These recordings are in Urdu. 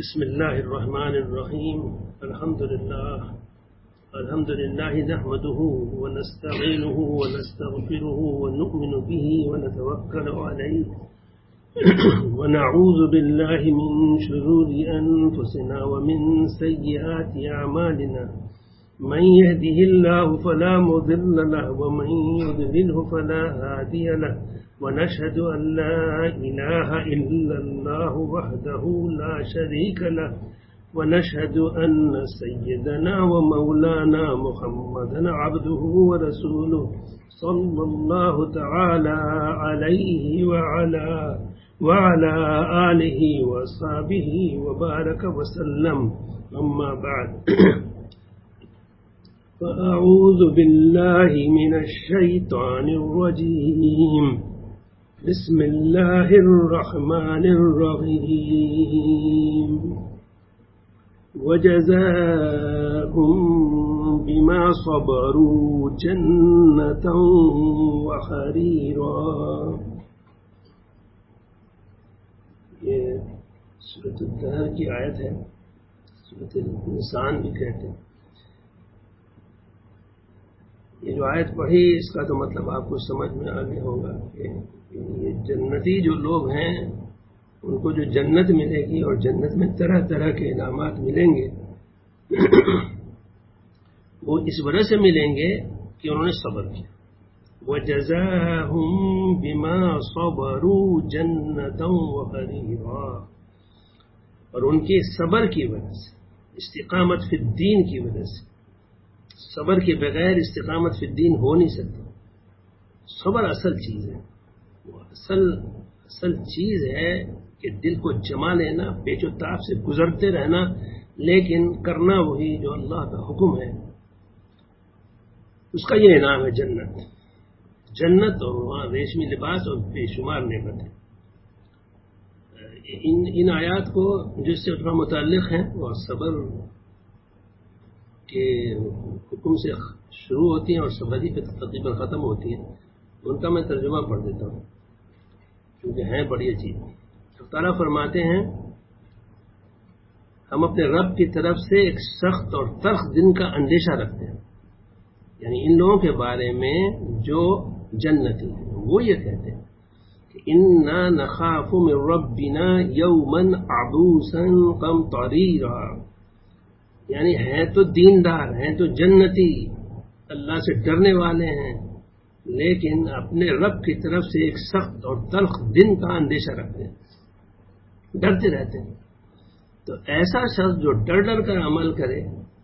بسم الله الرحمن الرحيم. الحمد لله نحمده ونستعينه ونستغفره ونؤمن به ونتوكل عليه ونعوذ بالله من شرور أنفسنا ومن سيئات أعمالنا. من يهده الله فلا مضل له ومن يضلله فلا هادي له، ونشهد أن لا إله إلا الله وحده لا شريك له، ونشهد أن سيدنا ومولانا محمدا عبده ورسوله صلى الله تعالى عليه وعلى آله وصحبه وبارك وسلم. أما بعد فأعوذ بالله من الشيطان الرجيم. بسم الله الرحمن الرحيم. وجزاهم بما صبروا جنة وحريرا. یہ سورۃ الدہر کی آیت ہے، سورۃ الانسان بھی کہتے ہیں. یہ جو آیت پڑھی اس کا تو مطلب آپ کو سمجھ میں آ گیا ہوگا کہ یہ جنتی جو لوگ ہیں ان کو جو جنت ملے گی اور جنت میں طرح طرح کے انعامات ملیں گے وہ اس وجہ سے ملیں گے کہ انہوں نے صبر کیا. وَجَزَاهُمْ بِمَا صَبَرُوا جَنَّةً وَحَرِيرًا. اور ان کے صبر کی وجہ سے، استقامت فی الدین کی وجہ سے، صبر کے بغیر استقامت فی الدین ہو نہیں سکتا. صبر اصل چیز ہے، وہ اصل چیز ہے کہ دل کو جما لینا، پیچ و تاب سے گزرتے رہنا، لیکن کرنا وہی جو اللہ کا حکم ہے. اس کا یہ انعام ہے جنت اور وہاں ریشمی لباس اور بے شمار نعمتیں. ان آیات کو جس سے اتنا متعلق ہیں وہ صبر کے حکم سے شروع ہوتی ہیں اور صبری پہ تقریباً ختم ہوتی ہیں. ان کا میں ترجمہ پڑھ دیتا ہوں کیونکہ ہیں بڑی عجیب. اللہ تعالیٰ فرماتے ہیں ہم اپنے رب کی طرف سے ایک سخت اور تلخ دن کا اندیشہ رکھتے ہیں. یعنی ان لوگوں کے بارے میں جو جنتی ہیں وہ یہ کہتے ہیں کہ انا نخاف من ربنا یوما عبوسا قمطریرا. یعنی ہیں تو دیندار، ہیں تو جنتی، اللہ سے ڈرنے والے ہیں، لیکن اپنے رب کی طرف سے ایک سخت اور تلخ دن کا اندیشہ رکھتے ہیں، ڈرتے رہتے ہیں. تو ایسا شخص جو ڈر کر عمل کرے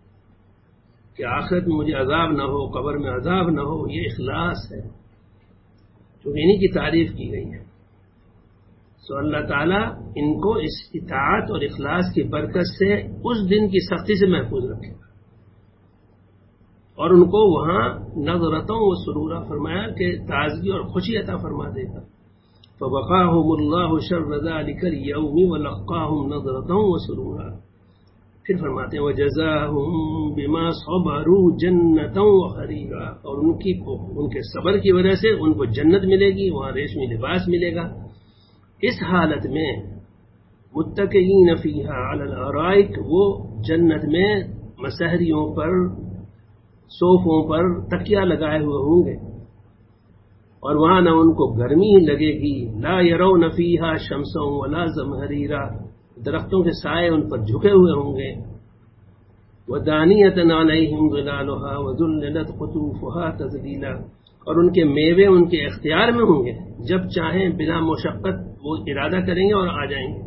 کہ آخرت میں مجھے عذاب نہ ہو، قبر میں عذاب نہ ہو، یہ اخلاص ہے کیونکہ انہی کی تعریف کی گئی ہے. سو اللہ تعالیٰ ان کو اس اطاعت اور اخلاص کی برکت سے اس دن کی سختی سے محفوظ رکھے گا اور ان کو وہاں نظرتوں و سرورا فرمایا کہ تازگی اور خوشی عطا فرما دے گا. فوقاہم اللہ شر ذلک اليوم ولقاہم نظرتوں و سرورا. پھر فرماتے ہیں وجزاہم بما صبروا جنتا وحریرا. اور ان کے صبر کی وجہ سے ان کو جنت ملے گی، وہاں ریشمی لباس ملے گا. اس حالت میں متکئین فیہا علی الارائک، وہ جنت میں مسہریوں پر، صوفوں پر تکیہ لگائے ہوئے ہوں گے اور وہاں نہ ان کو گرمی لگے گی. لا یرون فیہا شمسا ولا زمہریرا. درختوں کے سائے ان پر جھکے ہوئے ہوں گے. ودانیۃ علیہم ظلالھا وذللت قطوفھا تذلیلا. اور ان کے میوے ان کے اختیار میں ہوں گے، جب چاہیں بلا مشقت وہ ارادہ کریں گے اور آ جائیں گے.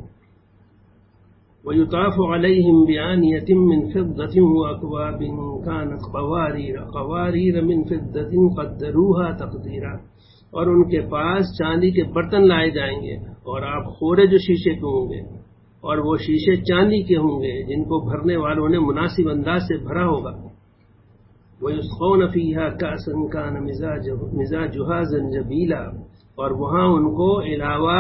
وَيُطَافُ عَلَيْهِمْ بِآنِيَةٍ مِّن فِضَّةٍ وَأَكْوَابٍ كَانَتْ قَوَارِيرَ مِّن فِضَّةٍ قَدَّرُوهَا تَقْدِيرًا. اور ان کے پاس چاندی کے برتن لائے جائیں گے اور آپ خورے جو شیشے کے ہوں گے اور وہ شیشے چاندی کے ہوں گے جن کو بھرنے والوں نے مناسب انداز سے بھرا ہوگا. وَيُسْقَوْنَ فِيهَا كَأْسًا كَانَ مِزَاجُهَا زَنْجَبِيلًا. اور وہاں ان کو علاوہ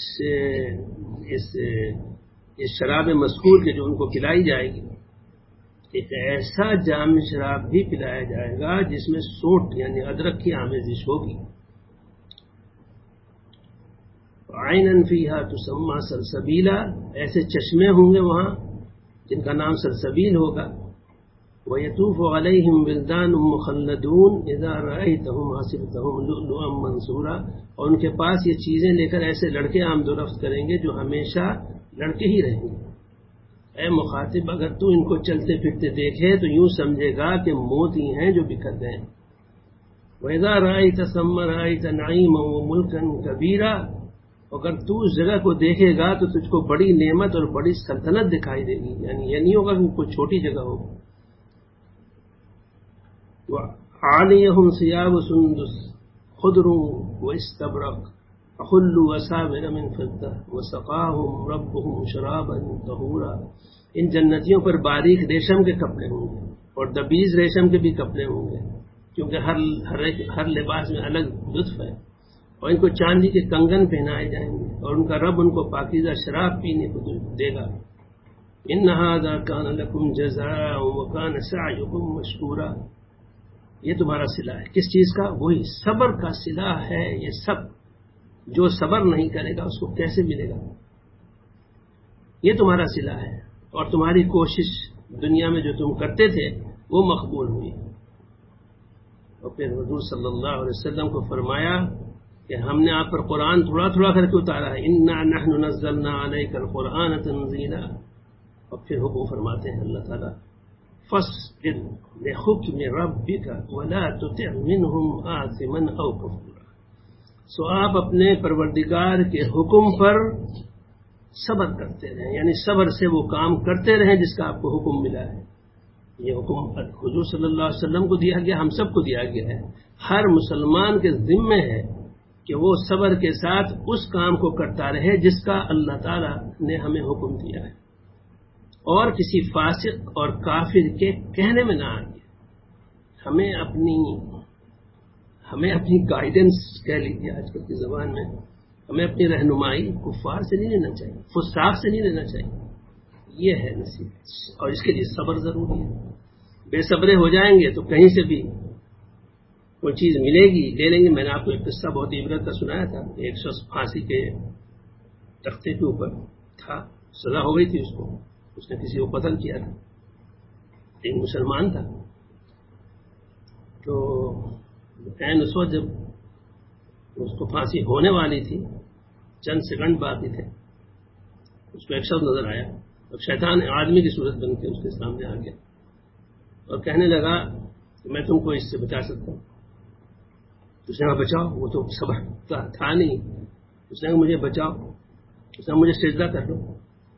اس شراب مذکور کے جو ان کو پلائی جائے گی، ایک ایسا جام شراب بھی پلایا جائے گا جس میں سونٹ یعنی ادرک کی آمیزش ہوگی. عینن فیہا تسمی سلسبیلا، ایسے چشمے ہوں گے وہاں جن کا نام سلسبیل ہوگا. وَيَطُوفُ عَلَيْهِمْ وِلْدَانٌ مُخَلَّدُونَ إِذَا رَأَيْتَهُمْ حَسِبْتَهُمْ لُؤْلُؤًا مَّنثُورًا، اور ان کے پاس یہ چیزیں لے کر ایسے لڑکے آمد و رفت کریں گے جو ہمیشہ لڑکے ہی رہیں گے. اے مخاطب، اگر تو ان کو چلتے پھرتے دیکھے تو یوں سمجھے گا کہ موتی ہیں جو بکھر گئے. وَإِذَا رَأَيْتَ ثَمَّ رَأَيْتَ نَعِيمًا وَمُلْكًا كَبِيرًا، اگر تو اس جگہ کو دیکھے گا تو تجھ کو بڑی نعمت اور بڑی سلطنت دکھائی دے گی. یعنی یہ نہیں ہوگا کہ کوئی چھوٹی جگہ ہو. وَعَلِيَهُمْ ثِيَابُ سُندُسٍ خُضْرٌ وَإِسْتَبْرَقٍ حُلُّوا أَسَاوِرَ مِنْ فِضَّةٍ وَسَقَاهُمْ رَبُّهُمْ شَرَابًا طَهُورًا. ان جنتیوں پر باریک ریشم کے کپڑے ہوں گے اور دبیز ریشم کے بھی کپڑے ہوں گے، کیونکہ ہر لباس میں الگ لطف ہے. اور ان کو چاندی کے کنگن پہنائے جائیں گے اور ان کا رب ان کو پاکیزہ شراب پینے کو دے گا. إِنَّ هَذَا كَانَ لَكُمْ جَزَاءً وَكَانَ سَعْيُكُمْ مَشْكُورًا، یہ تمہارا صلہ ہے. کس چیز کا؟ وہی صبر کا صلہ ہے. یہ سب جو صبر نہیں کرے گا اس کو کیسے ملے گا؟ یہ تمہارا صلہ ہے اور تمہاری کوشش دنیا میں جو تم کرتے تھے وہ مقبول ہوئی. اور پھر حضور صلی اللہ علیہ وسلم کو فرمایا کہ ہم نے آپ پر قرآن تھوڑا تھوڑا کر کے اتارا ہے. اِنَّا نَحْنُ نَزَّلْنَا عَلَيْكَ الْقُرْآنَ تَنزِيلًا. اور پھر حکم فرماتے ہیں اللہ تعالیٰ فَاصْبِرْ لِحُکْمِ رَبِّكَ وَلَا تُطِعْ مِنْهُمْ آثِمًا أَوْ كَفُورًا. سو آپ اپنے پروردگار کے حکم پر صبر کرتے رہیں، یعنی صبر سے وہ کام کرتے رہیں جس کا آپ کو حکم ملا ہے. یہ حکم حضور صلی اللہ علیہ وسلم کو دیا گیا، ہم سب کو دیا گیا ہے. ہر مسلمان کے ذمے ہے کہ وہ صبر کے ساتھ اس کام کو کرتا رہے جس کا اللہ تعالیٰ نے ہمیں حکم دیا ہے، اور کسی فاسق اور کافر کے کہنے میں نہ آئے. ہمیں اپنی گائیڈنس کہہ لیجیے آج کل کی زبان میں، ہمیں اپنی رہنمائی کفار سے نہیں لینا چاہیے، فساق سے نہیں لینا چاہیے. یہ ہے نصیحت، اور اس کے لیے صبر ضروری ہے. بے صبرے ہو جائیں گے تو کہیں سے بھی کوئی چیز ملے گی لے لیں گے. میں نے آپ کو ایک قصہ بہت عبرت کا سنایا تھا. ایک شخص پھانسی کے تختے کے اوپر تھا، سزا ہو گئی تھی اس کو، اس نے کسی کو قتل کیا تھا، ایک مسلمان تھا. تو اس وقت جب اس کو پھانسی ہونے والی تھی، چند سیکنڈ باقی تھے، اس کو ایک شخص نظر آیا اور شیطان آدمی کی صورت بن کے اس کے سامنے آ گیا اور کہنے لگا کہ میں تم کو اس سے بچا سکتا ہوں. اس نے کہا بچاؤ. وہ تو صبر تھا نہیں. اس نے کہا مجھے بچاؤ. اس نے مجھے سجدہ کر دو.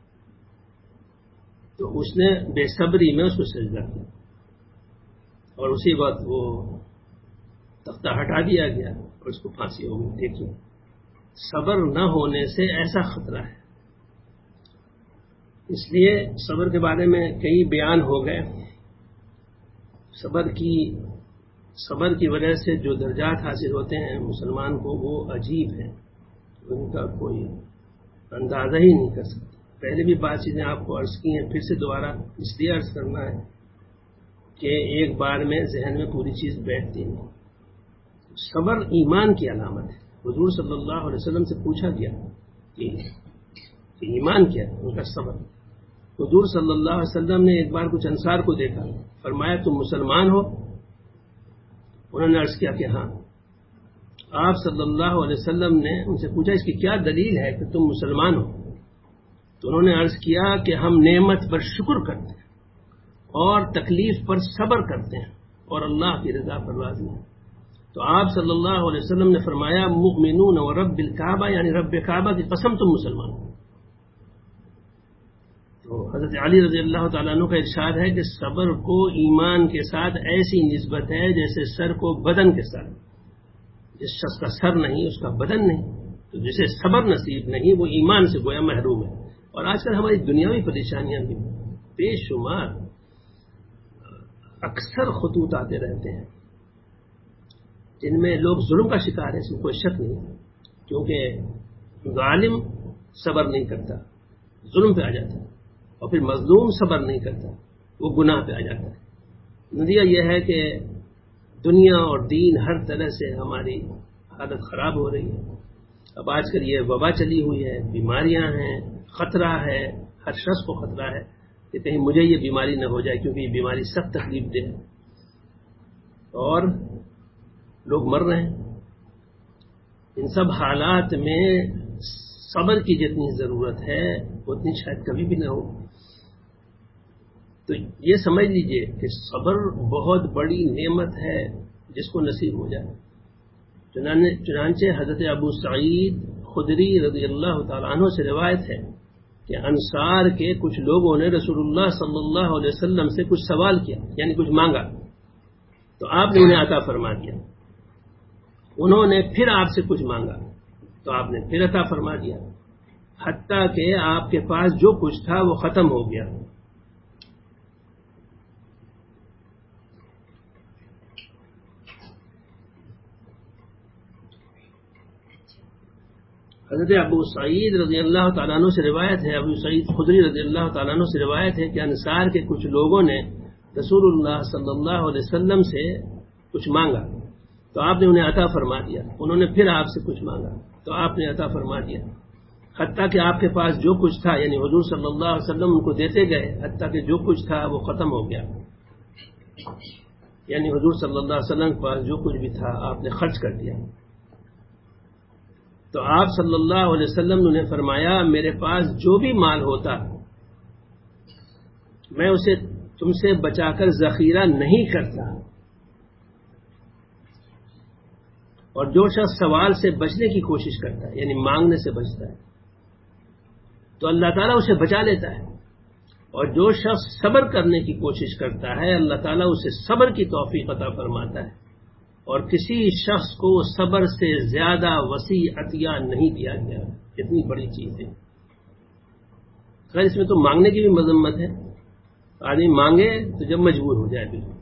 تو اس نے بے صبری میں اس کو سجدہ کیا اور اسی وقت وہ تختہ ہٹا دیا گیا اور اس کو پھانسی ہو گئی. دیکھیے صبر نہ ہونے سے ایسا خطرہ ہے. اس لیے صبر کے بارے میں کئی بیان ہو گئے. صبر کی وجہ سے جو درجات حاصل ہوتے ہیں مسلمان کو وہ عجیب ہے، ان کا کوئی اندازہ ہی نہیں کر سکتا. پہلے بھی بات چیزیں آپ کو عرض کی ہیں، پھر سے دوبارہ اس لیے عرض کرنا ہے کہ ایک بار میں ذہن میں پوری چیز بیٹھتی نہیں. صبر ایمان کی علامت ہے. حضور صلی اللہ علیہ وسلم سے پوچھا گیا کہ ایمان کیا ہے؟ ان کا صبر. حضور صلی اللہ علیہ وسلم نے ایک بار کچھ انصار کو دیکھا، فرمایا تم مسلمان ہو؟ انہوں نے عرض کیا کہ ہاں. آپ صلی اللہ علیہ وسلم نے ان سے پوچھا اس کی کیا دلیل ہے کہ تم مسلمان ہو؟ تو انہوں نے عرض کیا کہ ہم نعمت پر شکر کرتے ہیں اور تکلیف پر صبر کرتے ہیں اور اللہ کی رضا پر راضی ہیں. تو آپ صلی اللہ علیہ وسلم نے فرمایا مؤمنون و رب الکعبہ، یعنی رب کعبہ کی قسم تم مسلمان ہو. تو حضرت علی رضی اللہ تعالیٰ عنہ کا ارشاد ہے کہ صبر کو ایمان کے ساتھ ایسی نسبت ہے جیسے سر کو بدن کے ساتھ. جس شخص کا سر نہیں اس کا بدن نہیں، تو جسے صبر نصیب نہیں وہ ایمان سے گویا محروم ہے. اور آج کل ہماری دنیاوی پریشانیاں بھی بے شمار، اکثر خطوط آتے رہتے ہیں جن میں لوگ ظلم کا شکار ہیں، اس میں کوئی شک نہیں، کیونکہ ظالم صبر نہیں کرتا، ظلم پہ آ جاتا ہے، اور پھر مظلوم صبر نہیں کرتا، وہ گناہ پہ آ جاتا ہے. نتیجہ یہ ہے کہ دنیا اور دین ہر طرح سے ہماری حالت خراب ہو رہی ہے. اب آج کل یہ وبا چلی ہوئی ہے، بیماریاں ہیں، خطرہ ہے، ہر شخص کو خطرہ ہے کہ کہیں مجھے یہ بیماری نہ ہو جائے، کیونکہ یہ بیماری سخت تکلیف دہ ہے اور لوگ مر رہے ہیں۔ ان سب حالات میں صبر کی جتنی ضرورت ہے اتنی شاید کبھی بھی نہ ہو۔ تو یہ سمجھ لیجئے کہ صبر بہت بڑی نعمت ہے جس کو نصیب ہو جائے۔ چنانچہ حضرت ابو سعید خدری رضی اللہ تعالیٰ عنہ سے روایت ہے کہ انصار کے کچھ لوگوں نے رسول اللہ صلی اللہ علیہ وسلم سے کچھ سوال کیا، یعنی کچھ مانگا، تو آپ نے انہیں عطا فرما دیا۔ انہوں نے پھر آپ سے کچھ مانگا تو آپ نے پھر عطا فرما دیا، حتیٰ کہ آپ کے پاس جو کچھ تھا وہ ختم ہو گیا۔ حضرت ابو سعید رضی اللہ تعالیٰ عنہ سے روایت ہے، ابو سعید خدری رضی اللہ تعالیٰ عنہ سے روایت ہے کہ انصار کے کچھ لوگوں نے رسول اللہ صلی اللہ علیہ وسلم سے کچھ مانگا تو آپ نے انہیں عطا فرما دیا۔ انہوں نے پھر آپ سے کچھ مانگا تو آپ نے عطا فرما دیا، حتیٰ کہ آپ کے پاس جو کچھ تھا، یعنی حضور صلی اللہ علیہ وسلم ان کو دیتے گئے، حتیٰ کہ جو کچھ تھا وہ ختم ہو گیا، یعنی حضور صلی اللہ علیہ وسلم کے پاس جو کچھ بھی تھا آپ نے خرچ کر دیا۔ تو آپ صلی اللہ علیہ وسلم نے فرمایا، میرے پاس جو بھی مال ہوتا میں اسے تم سے بچا کر ذخیرہ نہیں کرتا، اور جو شخص سوال سے بچنے کی کوشش کرتا ہے، یعنی مانگنے سے بچتا ہے، تو اللہ تعالیٰ اسے بچا لیتا ہے، اور جو شخص صبر کرنے کی کوشش کرتا ہے اللہ تعالیٰ اسے صبر کی توفیق عطا فرماتا ہے، اور کسی شخص کو صبر سے زیادہ وسیع عطیہ نہیں دیا گیا۔ اتنی بڑی چیز ہے۔ خیر اس میں تو مانگنے کی بھی مذمت ہے، آدمی مانگے تو جب مجبور ہو جائے، بالکل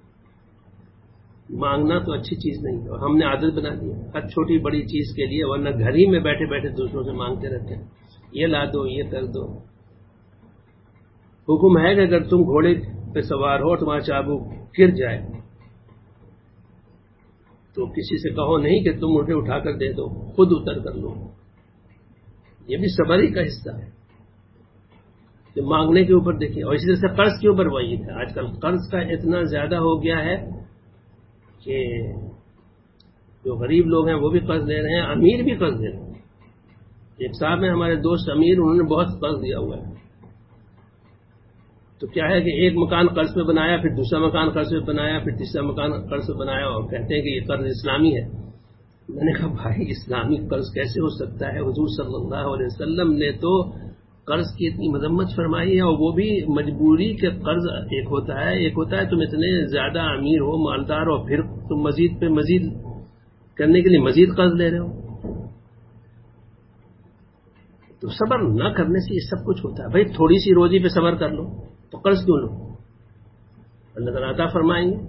مانگنا تو اچھی چیز نہیں ہے، اور ہم نے عادت بنا دی ہر چھوٹی بڑی چیز کے لیے، ورنہ گھر ہی میں بیٹھے بیٹھے دوسروں سے مانگتے رہتے ہیں، یہ لا دو، یہ کر دو۔ حکم ہے کہ اگر تم گھوڑے پہ سوار ہو تمہارا چابو گر جائے تو کسی سے کہو نہیں کہ تم مجھے اٹھا کر دے دو، خود اتر کر لو۔ یہ بھی صبر ہی کا حصہ ہے کہ مانگنے کے اوپر دیکھیں۔ اور اسی طرح سے قرض کے اوپر وہی ہے، آج کل قرض کا اتنا زیادہ ہو گیا ہے کہ جو غریب لوگ ہیں وہ بھی قرض لے رہے ہیں، امیر بھی قرض لے رہے ہیں۔ ایک صاحب ہیں ہمارے دوست امیر، انہوں نے بہت قرض دیا ہوا ہے، تو کیا ہے کہ ایک مکان قرض پہ بنایا، پھر دوسرا مکان قرض پہ بنایا، پھر تیسرا مکان قرض پہ بنایا، اور کہتے ہیں کہ یہ قرض اسلامی ہے۔ میں نے کہا بھائی اسلامی قرض کیسے ہو سکتا ہے؟ حضور صلی اللہ علیہ وسلم نے تو قرض کی اتنی مذمت فرمائی ہے، اور وہ بھی مجبوری کے قرض ایک ہوتا ہے تم اتنے زیادہ امیر ہو، مالدار ہو، پھر تم مزید پہ مزید کرنے کے لیے مزید قرض لے رہے ہو۔ تو صبر نہ کرنے سے یہ سب کچھ ہوتا ہے۔ بھائی تھوڑی سی روزی پہ صبر کر لو تو قرض کیوں لو؟ اللہ تعالیٰ عطا فرمائیں گے۔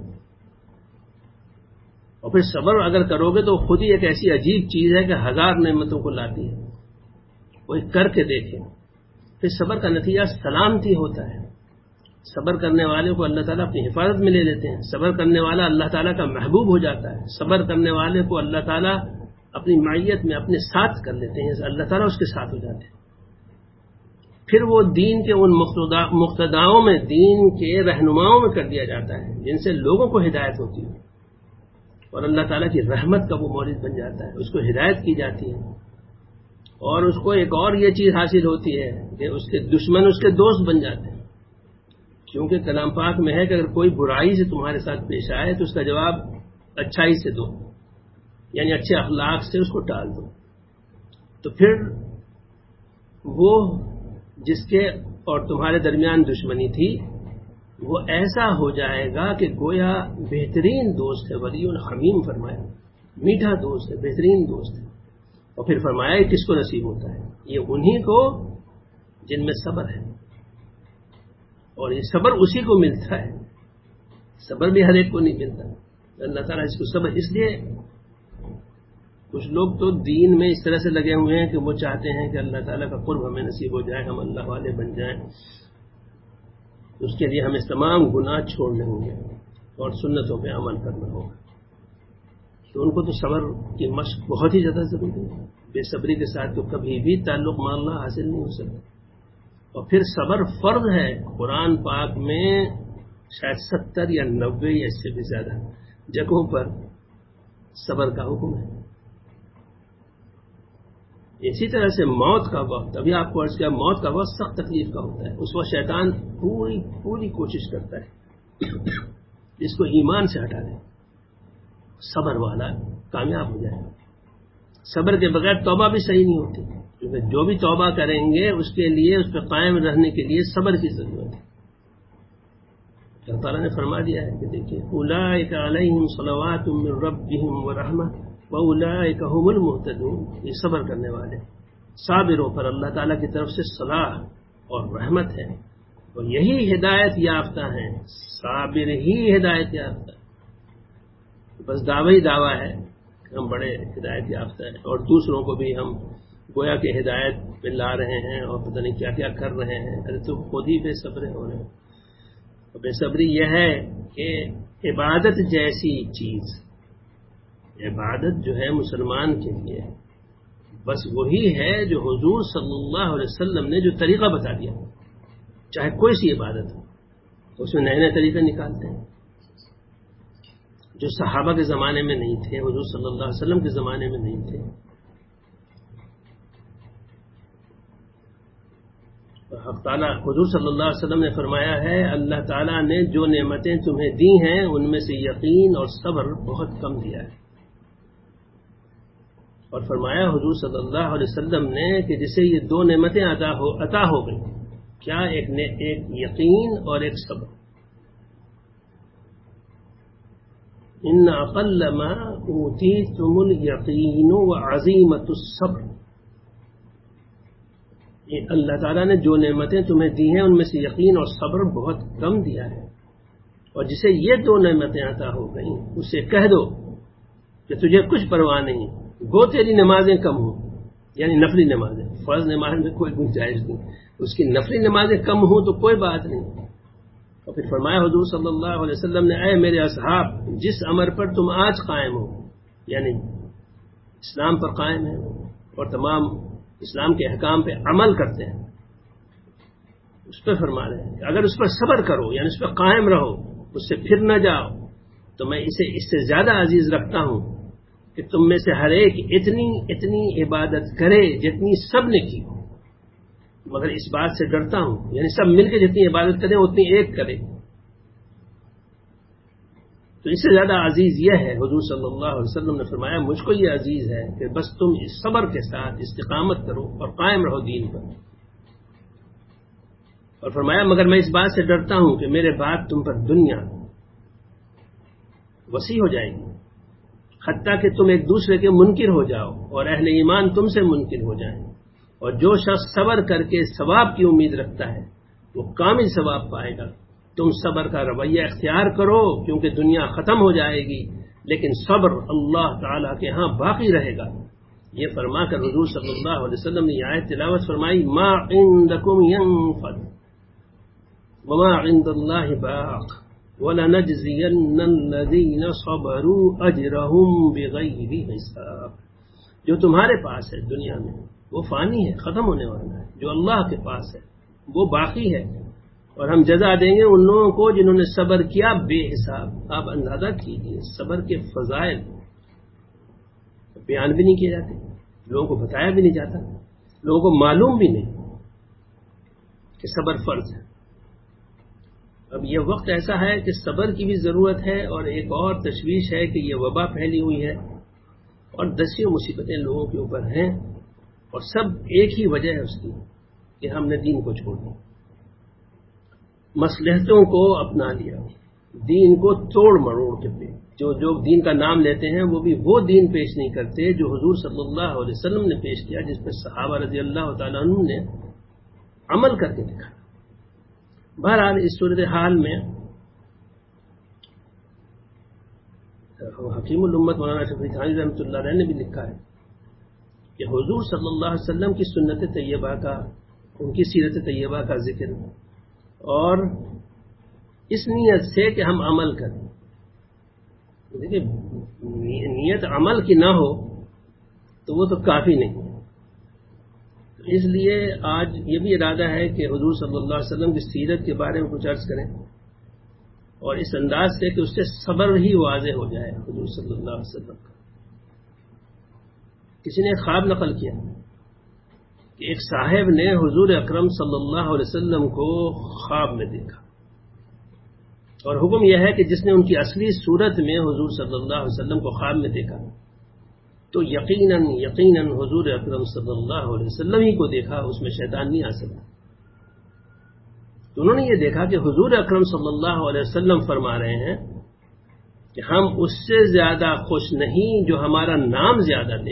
اور پھر صبر اگر کرو گے تو خود ہی ایک ایسی عجیب چیز ہے کہ 1000 نعمتوں کو لاتی ہے، کوئی کر کے دیکھے۔ پھر صبر کا نتیجہ سلامتی ہوتا ہے۔ صبر کرنے والے کو اللہ تعالیٰ اپنی حفاظت میں لے لیتے ہیں، صبر کرنے والا اللہ تعالیٰ کا محبوب ہو جاتا ہے، صبر کرنے والے کو اللہ تعالیٰ اپنی معیت میں اپنے ساتھ کر لیتے ہیں، اللہ تعالیٰ اس کے ساتھ ہو جاتے ہیں۔ پھر وہ دین کے ان مقتداؤں میں، دین کے رہنماؤں میں کر دیا جاتا ہے جن سے لوگوں کو ہدایت ہوتی ہے، اور اللہ تعالیٰ کی رحمت کا وہ مورد بن جاتا ہے، اس کو ہدایت کی جاتی ہے، اور اس کو ایک اور یہ چیز حاصل ہوتی ہے کہ اس کے دشمن اس کے دوست بن جاتے ہیں، کیونکہ کلام پاک میں ہے کہ اگر کوئی برائی سے تمہارے ساتھ پیش آئے تو اس کا جواب اچھائی سے دو، یعنی اچھے اخلاق سے اس کو ٹال دو، تو پھر وہ جس کے اور تمہارے درمیان دشمنی تھی وہ ایسا ہو جائے گا کہ گویا بہترین دوست ہے، ولی حمیم فرمایا، میٹھا دوست ہے، بہترین دوست ہے۔ اور پھر فرمایا کہ کس کو نصیب ہوتا ہے؟ یہ انہی کو جن میں صبر ہے، اور یہ صبر اسی کو ملتا ہے، صبر بھی ہر ایک کو نہیں ملتا۔ اللہ تعالیٰ اس کو صبر، اس لیے کچھ لوگ تو دین میں اس طرح سے لگے ہوئے ہیں کہ وہ چاہتے ہیں کہ اللہ تعالیٰ کا قرب ہمیں نصیب ہو جائے، ہم اللہ والے بن جائیں، اس کے لیے ہمیں تمام گناہ چھوڑنے ہوں گے اور سنتوں پہ عمل کرنا ہوگا، تو ان کو تو صبر کی مشق بہت ہی زیادہ ضروری ہے۔ بے صبری کے ساتھ تو کبھی بھی تعلق مع اللہ حاصل نہیں ہو سکتا. اور پھر صبر فرض ہے. قرآن پاک میں شاید 70 یا 90 یا اس سے بھی زیادہ جگہوں پر صبر کا حکم ہے. اسی طرح سے موت کا وقت، ابھی آپ کو عرض کیا، موت کا وقت سخت تکلیف کا ہوتا ہے. اس وقت شیطان پوری کوشش کرتا ہے اس کو ایمان سے ہٹا دے. صبر والا کامیاب ہو جائے. صبر کے بغیر توبہ بھی صحیح نہیں ہوتی، کیونکہ جو بھی توبہ کریں گے اس کے لیے، اس پہ قائم رہنے کے لیے صبر کی ضرورت ہے. اللہ تعالیٰ نے فرما دیا ہے کہ دیکھیے اولئک علیہم صلوات من ربہم ورحمہ واولئک ھم المہتدون. یہ صبر کرنے والے صابروں پر اللہ تعالیٰ کی طرف سے صلاح اور رحمت ہے، اور یہی ہدایت یافتہ ہیں. صابر ہی ہدایت یافتہ. بس دعوی دعویٰ ہے کہ ہم بڑے ہدایت یافتہ ہیں، اور دوسروں کو بھی ہم گویا کہ ہدایت پہ لا رہے ہیں اور پتہ نہیں کیا کیا کر رہے ہیں. ارے تو خود ہی بے صبر ہو رہے ہیں. بے صبری یہ ہے کہ عبادت جیسی چیز، عبادت جو ہے مسلمان کے لیے بس وہی ہے جو حضور صلی اللہ علیہ وسلم نے جو طریقہ بتا دیا. چاہے کوئی سی عبادت ہو، اس میں نئے نئے طریقے نکالتے ہیں جو صحابہ کے زمانے میں نہیں تھے، حضور صلی اللہ علیہ وسلم کے زمانے میں نہیں تھے. حق تعالیٰ، حضور صلی اللہ علیہ وسلم نے فرمایا ہے اللہ تعالیٰ نے جو نعمتیں تمہیں دی ہیں ان میں سے یقین اور صبر بہت کم دیا ہے. اور فرمایا حضور صلی اللہ علیہ وسلم نے کہ جسے یہ دو نعمتیں عطا ہو گئی، کیا؟ ایک یقین اور ایک صبر. ان اقل ما اوتیتم الیقین وعظیمۃ الصبر. اللہ تعالیٰ نے جو نعمتیں تمہیں دی ہیں ان میں سے یقین اور صبر بہت کم دیا ہے. اور جسے یہ دو نعمتیں عطا ہو گئیں اسے کہہ دو کہ تجھے کچھ پرواہ نہیں، گو تیری نمازیں کم ہوں، یعنی نفلی نمازیں. فرض نماز میں کوئی گنجائش نہیں، اس کی نفلی نمازیں کم ہوں تو کوئی بات نہیں. اور پھر فرمایا حضور صلی اللہ علیہ وسلم نے، اے میرے اصحاب، جس امر پر تم آج قائم ہو، یعنی اسلام پر قائم ہے اور تمام اسلام کے احکام پہ عمل کرتے ہیں، اس پہ فرما رہے ہیں کہ اگر اس پر صبر کرو، یعنی اس پہ قائم رہو، اس سے پھر نہ جاؤ، تو میں اسے اس سے زیادہ عزیز رکھتا ہوں کہ تم میں سے ہر ایک اتنی عبادت کرے جتنی سب نے کی ہو، مگر اس بات سے ڈرتا ہوں، یعنی سب مل کے جتنی عبادت کریں اتنی ایک کرے. تو اس سے زیادہ عزیز یہ ہے، حضور صلی اللہ علیہ وسلم نے فرمایا مجھ کو یہ عزیز ہے کہ بس تم اس صبر کے ساتھ استقامت کرو اور قائم رہو دین پر. اور فرمایا مگر میں اس بات سے ڈرتا ہوں کہ میرے بعد تم پر دنیا وسیع ہو جائے گی، حتیٰ کہ تم ایک دوسرے کے منکر ہو جاؤ اور اہل ایمان تم سے منکر ہو جائیں. اور جو شخص صبر کر کے ثواب کی امید رکھتا ہے وہ کامل ثواب پائے گا. تم صبر کا رویہ اختیار کرو کیونکہ دنیا ختم ہو جائے گی، لیکن صبر اللہ تعالیٰ کے ہاں باقی رہے گا. یہ فرما کر حضور صلی اللہ علیہ وسلم نے یہ آیت تلاوت فرمائی، ما عندکم ینفد وما عند اللہ باق وَلَنَجْزِيَنَّ الَّذِينَ صَبَرُوا أَجْرَهُمْ بِغَيْرِ حساب. جو تمہارے پاس ہے دنیا میں وہ فانی ہے، ختم ہونے والا ہے. جو اللہ کے پاس ہے وہ باقی ہے، اور ہم جزا دیں گے ان لوگوں کو جنہوں نے صبر کیا بے حساب. آپ اندازہ کیجیے صبر کے فضائل بیان بھی نہیں کیے جاتے، لوگوں کو بتایا بھی نہیں جاتا، لوگوں کو معلوم بھی نہیں کہ صبر فرض ہے. اب یہ وقت ایسا ہے کہ صبر کی بھی ضرورت ہے، اور ایک اور تشویش ہے کہ یہ وبا پھیلی ہوئی ہے اور دسیوں مصیبتیں لوگوں کے اوپر ہیں، اور سب ایک ہی وجہ ہے اس کی کہ ہم نے دین کو چھوڑ دیا، مصلحتوں کو اپنا لیا، دین کو توڑ مروڑ کے پہ جو دین کا نام لیتے ہیں وہ بھی وہ دین پیش نہیں کرتے جو حضور صلی اللہ علیہ وسلم نے پیش کیا، جس پہ صحابہ رضی اللہ تعالیٰ عنہ نے عمل کر کے دکھا. بہرحال اس صورتحال میں حکیم الامت مولانا شفیع تھانوی رحمۃ اللہ علیہ نے بھی لکھا ہے کہ حضور صلی اللہ علیہ وسلم کی سنت طیبہ کا، ان کی سیرت طیبہ کا ذکر، اور اس نیت سے کہ ہم عمل کریں. دیکھیے نیت عمل کی نہ ہو تو وہ تو کافی نہیں. اس لیے آج یہ بھی ارادہ ہے کہ حضور صلی اللہ علیہ وسلم کی سیرت کے بارے میں کچھ عرض کریں، اور اس انداز سے کہ اس سے صبر ہی واضح ہو جائے حضور صلی اللہ علیہ وسلم کا۔ کسی نے خواب نقل کیا کہ ایک صاحب نے حضور اکرم صلی اللہ علیہ وسلم کو خواب میں دیکھا، اور حکم یہ ہے کہ جس نے ان کی اصلی صورت میں حضور صلی اللہ علیہ وسلم کو خواب میں دیکھا تو یقیناً حضور اکرم صلی اللہ علیہ وسلم ہی کو دیکھا، اس میں شیطان نہیں آ سکا۔ تو انہوں نے یہ دیکھا کہ حضور اکرم صلی اللہ علیہ وسلم فرما رہے ہیں کہ ہم اس سے زیادہ خوش نہیں جو ہمارا نام زیادہ لے،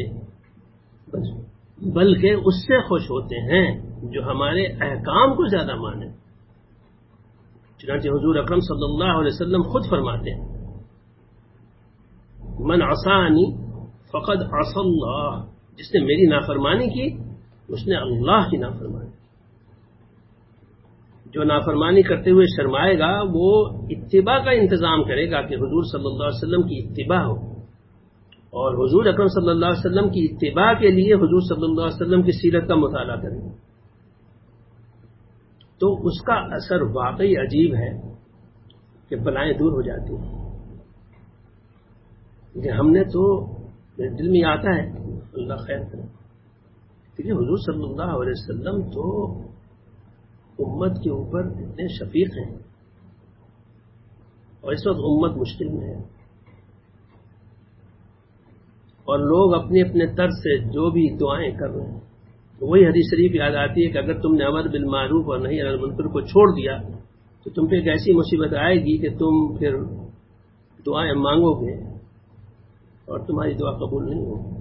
بلکہ اس سے خوش ہوتے ہیں جو ہمارے احکام کو زیادہ مانے۔ چنانچہ حضور اکرم صلی اللہ علیہ وسلم خود فرماتے ہیں من عصانی فقد عصى اللہ، جس نے میری نافرمانی کی اس نے اللہ کی نافرمانی۔ جو نافرمانی کرتے ہوئے شرمائے گا وہ اتباع کا انتظام کرے گا کہ حضور صلی اللہ علیہ وسلم کی اتباع ہو، اور حضور اکرم صلی اللہ علیہ وسلم کی اتباع کے لیے حضور صلی اللہ علیہ وسلم کی سیرت کا مطالعہ کرے گا، تو اس کا اثر واقعی عجیب ہے کہ بلائیں دور ہو جاتی ہیں۔ کہ ہم نے تو میرے دل میں آتا ہے اللہ خیر کرے، کیونکہ حضور صلی اللہ علیہ وسلم تو امت کے اوپر اتنے شفیق ہیں، اور اس وقت امت مشکل میں ہے، اور لوگ اپنے اپنے طرز سے جو بھی دعائیں کر رہے ہیں، وہی حدیث شریف یاد آتی ہے کہ اگر تم نے امر بالمعروف اور نہی عن المنکر کو چھوڑ دیا تو تم پہ ایک ایسی مصیبت آئے گی کہ تم پھر دعائیں مانگو گے اور تمہاری دعا قبول نہیں ہوگی۔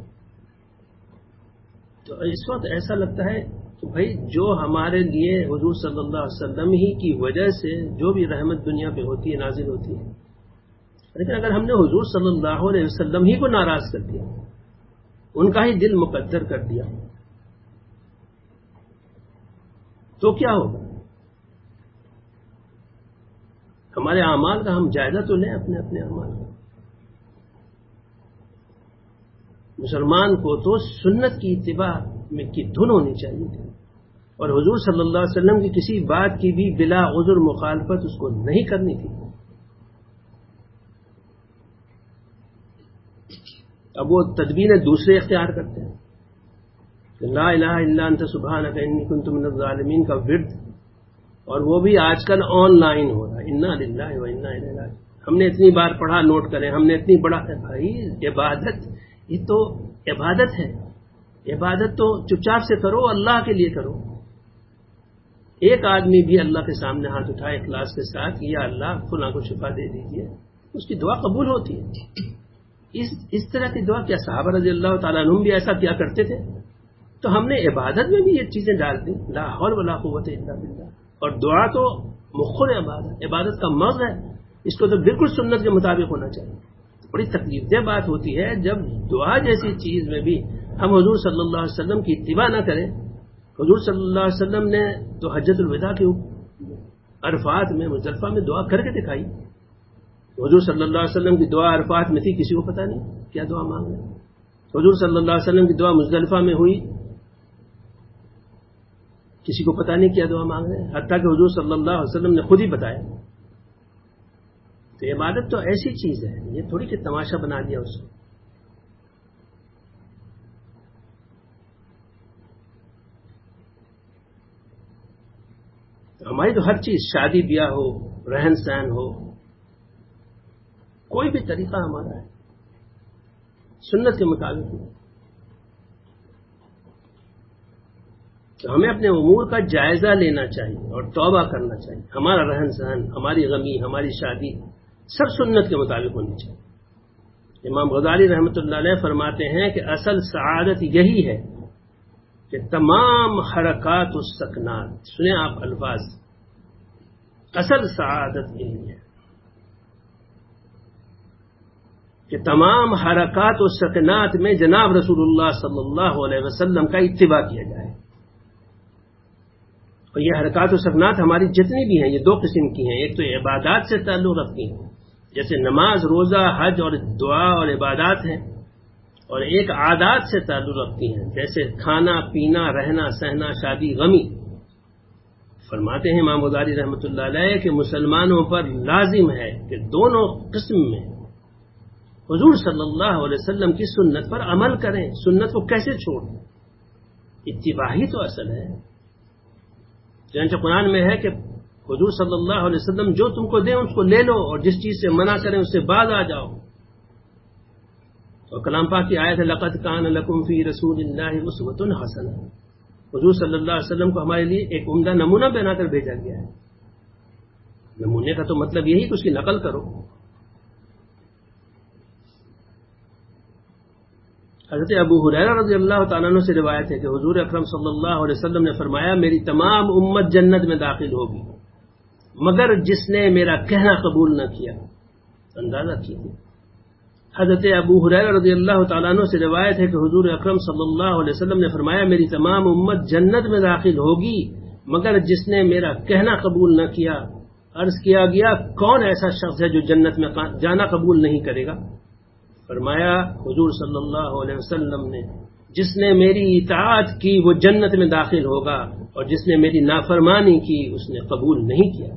تو اس وقت ایسا لگتا ہے کہ بھائی جو ہمارے لیے حضور صلی اللہ علیہ وسلم ہی کی وجہ سے جو بھی رحمت دنیا پہ ہوتی ہے نازل ہوتی ہے، لیکن اگر ہم نے حضور صلی اللہ علیہ وسلم ہی کو ناراض کر دیا، ان کا ہی دل مقدر کر دیا، تو کیا ہوگا؟ ہمارے اعمال کا ہم جائزہ تو لیں، اپنے اپنے اعمال کا۔ مسلمان کو تو سنت کی اتباع میں کی دھن ہونی چاہیے تھی، اور حضور صلی اللہ علیہ وسلم کی کسی بات کی بھی بلا عذر مخالفت اس کو نہیں کرنی تھی۔ اب وہ تدبیریں دوسرے اختیار کرتے ہیں، لا الہ الا انت سبحانک انی کنت من الظالمین کا ورد، اور وہ بھی آج کل آن لائن ہو رہا ہے، انا للہ و انا الیہ راجعون۔ ہم نے اتنی بار پڑھا، نوٹ کریں، ہم نے اتنی بڑا ہے بھائی عبادت، یہ تو عبادت ہے، عبادت تو چپ چاپ سے کرو، اللہ کے لیے کرو۔ ایک آدمی بھی اللہ کے سامنے ہاتھ اٹھائے اخلاص کے ساتھ، یا اللہ فلاں کو شفا دے دیجیے، اس کی دعا قبول ہوتی ہے۔ اس طرح کی دعا کیا صحابہ رضی اللہ تعالیٰ عنہم بھی ایسا کیا کرتے تھے؟ تو ہم نے عبادت میں بھی یہ چیزیں ڈال دی، لا حول ولا قوت الا باللہ۔ اور دعا تو مخر عبادت، عبادت کا مغز ہے، اس کو تو بالکل سنت کے مطابق ہونا چاہیے۔ بڑی تکلیف دہ بات ہوتی ہے جب دعا جیسی چیز میں بھی ہم حضور صلی اللہ علیہ وسلم کی اتباع نہ کریں۔ حضور صلی اللہ علیہ وسلم نے تو حجۃ الوداع کے عرفات میں مزدلفہ میں دعا کر کے دکھائی۔ حضور صلی اللہ علیہ وسلم کی دعا عرفات میں تھی، کسی کو پتہ نہیں کیا دعا مانگ رہے۔ حضور صلی اللہ علیہ وسلم کی دعا مزدلفہ میں ہوئی، کسی کو پتہ نہیں کیا دعا مانگ رہے ہیں، حتیٰ کہ حضور صلی اللہ علیہ وسلم نے خود ہی بتایا۔ تو عبادت تو ایسی چیز ہے، یہ تھوڑی کہ تماشا بنا دیا اس کو۔ ہماری تو ہر چیز، شادی بیاہ ہو، رہن سہن ہو، کوئی بھی طریقہ ہمارا ہے سنت کے مطابق ہے۔ تو ہمیں اپنے امور کا جائزہ لینا چاہیے اور توبہ کرنا چاہیے۔ ہمارا رہن سہن، ہماری غمی، ہماری شادی سب سنت کے مطابق ہونی چاہیے۔ امام غزالی رحمۃ اللہ علیہ فرماتے ہیں کہ اصل سعادت یہی ہے کہ تمام حرکات و سکنات، سنیں آپ الفاظ، اصل سعادت یہی ہے کہ تمام حرکات و سکنات میں جناب رسول اللہ صلی اللہ علیہ وسلم کا اتباع کیا جائے۔ اور یہ حرکات و سکنات ہماری جتنی بھی ہیں، یہ دو قسم کی ہیں۔ ایک تو عبادات سے تعلق رکھتی ہیں، جیسے نماز، روزہ، حج اور دعا اور عبادات ہیں، اور ایک عادات سے تعلق رکھتی ہیں، جیسے کھانا پینا، رہنا سہنا، شادی غمی۔ فرماتے ہیں امام غزالی رحمۃ اللہ علیہ کہ مسلمانوں پر لازم ہے کہ دونوں قسم میں حضور صلی اللہ علیہ وسلم کی سنت پر عمل کریں۔ سنت کو کیسے چھوڑ دیں؟ اتباع ہی تو اصل ہے۔ چنانچہ قرآن میں ہے کہ حضور صلی اللہ علیہ وسلم جو تم کو دیں اس کو لے لو، اور جس چیز سے منع کریں اس سے باز آ جاؤ۔ اور کلام پاک کی آیت ہے لقد کان لکم فی رسول اللہ اسوۃ حسنہ۔ حضور صلی اللہ علیہ وسلم کو ہمارے لیے ایک عمدہ نمونہ بنا کر بھیجا گیا ہے۔ نمونے کا تو مطلب یہی کہ اس کی نقل کرو۔ حضرت ابو ہریرہ رضی اللہ تعالیٰ عنہ سے روایت ہے کہ حضور اکرم صلی اللہ علیہ وسلم نے فرمایا میری تمام امت جنت میں داخل ہوگی مگر جس نے میرا کہنا قبول نہ کیا۔ اندازہ کیجیے، حضرت ابو ہریرہ رضی اللہ تعالیٰ عنہ سے روایت ہے کہ حضور اکرم صلی اللہ علیہ وسلم نے فرمایا میری تمام امت جنت میں داخل ہوگی مگر جس نے میرا کہنا قبول نہ کیا۔ عرض کیا گیا کون ایسا شخص ہے جو جنت میں جانا قبول نہیں کرے گا؟ فرمایا حضور صلی اللہ علیہ وسلم نے جس نے میری اطاعت کی وہ جنت میں داخل ہوگا، اور جس نے میری نافرمانی کی اس نے قبول نہیں کیا۔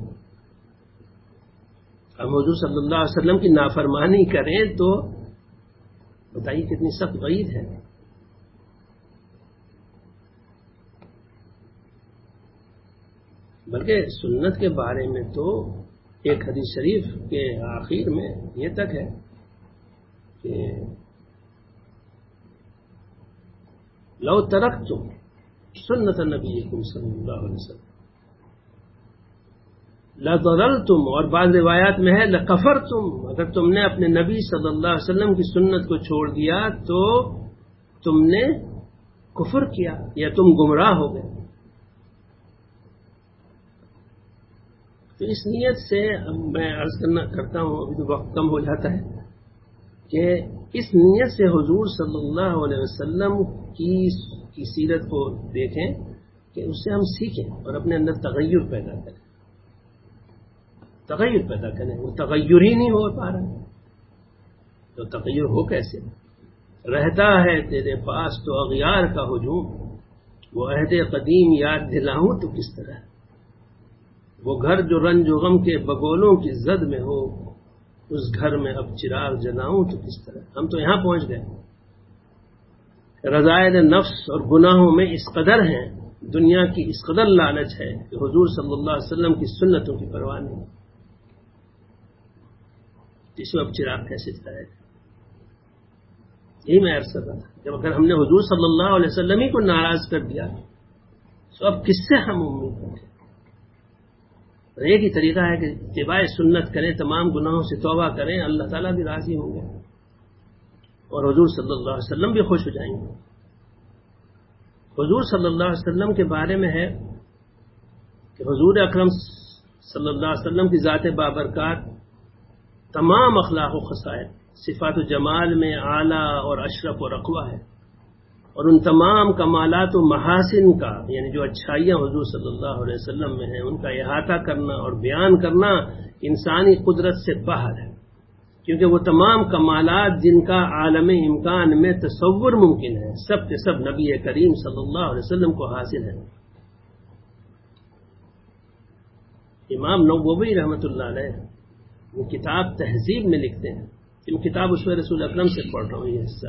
ہم حضور صلی اللہ علیہ وسلم کی نافرمانی کریں تو بتائیے کتنی سخت وعید ہے۔ بلکہ سنت کے بارے میں تو ایک حدیث شریف کے آخر میں یہ تک ہے کہ لو ترکتم سنت نبیکم صلی اللہ علیہ وسلم لضللتم، اور بعض روایات میں ہے لکفرتم، اگر تم نے اپنے نبی صلی اللہ علیہ وسلم کی سنت کو چھوڑ دیا تو تم نے کفر کیا یا تم گمراہ ہو گئے۔ تو اس نیت سے میں عرض کرتا ہوں، ابھی تو وقت کم ہو جاتا ہے، کہ اس نیت سے حضور صلی اللہ علیہ وسلم کی سیرت کو دیکھیں کہ اس سے ہم سیکھیں اور اپنے اندر تغیر پیدا کریں۔ تغیر پیدا کریں، وہ تغیر ہی نہیں ہو پا رہا تو تغیر ہو کیسے؟ رہتا ہے تیرے پاس تو اغیار کا ہجوم، وہ عہد قدیم یاد دلاؤں تو کس طرح؟ وہ گھر جو رنج و غم کے بگولوں کی زد میں ہو، اس گھر میں اب چراغ جلاؤں تو کس طرح؟ ہم تو یہاں پہنچ گئے، رضائل نفس اور گناہوں میں اس قدر ہیں، دنیا کی اس قدر لالچ ہے کہ حضور صلی اللہ علیہ وسلم کی سنتوں کی پرواہ نہیں۔ اس میں اب چراغ کیسے جلائے گا؟ یہی میں عرض کر رہا تھا، جب اگر ہم نے حضور صلی اللہ علیہ وسلم ہی کو ناراض کر دیا تو اب کس سے ہم امید کریں؟ ایک ہی طریقہ ہے کہ اتباع سنت کریں، تمام گناہوں سے توبہ کریں، اللہ تعالیٰ بھی راضی ہوں گے اور حضور صلی اللہ علیہ وسلم بھی خوش ہو جائیں گے۔ حضور صلی اللہ علیہ وسلم کے بارے میں ہے کہ حضور اکرم صلی اللہ علیہ وسلم کی ذات بابرکات تمام اخلاق و خصائل صفات و جمال میں اعلیٰ اور اشرف و رقوہ ہے، اور ان تمام کمالات و محاسن کا، یعنی جو اچھائیاں حضور صلی اللہ علیہ وسلم میں ہیں، ان کا احاطہ کرنا اور بیان کرنا انسانی قدرت سے باہر ہے، کیونکہ وہ تمام کمالات جن کا عالم امکان میں تصور ممکن ہے، سب کے سب نبی کریم صلی اللہ علیہ وسلم کو حاصل ہے۔ امام نووی رحمۃ اللہ علیہ وہ کتاب تہذیب میں لکھتے ہیں، کہ میں کتاب اسوہ رسول اکرم سے پڑھ رہا ہوں یہ حصہ،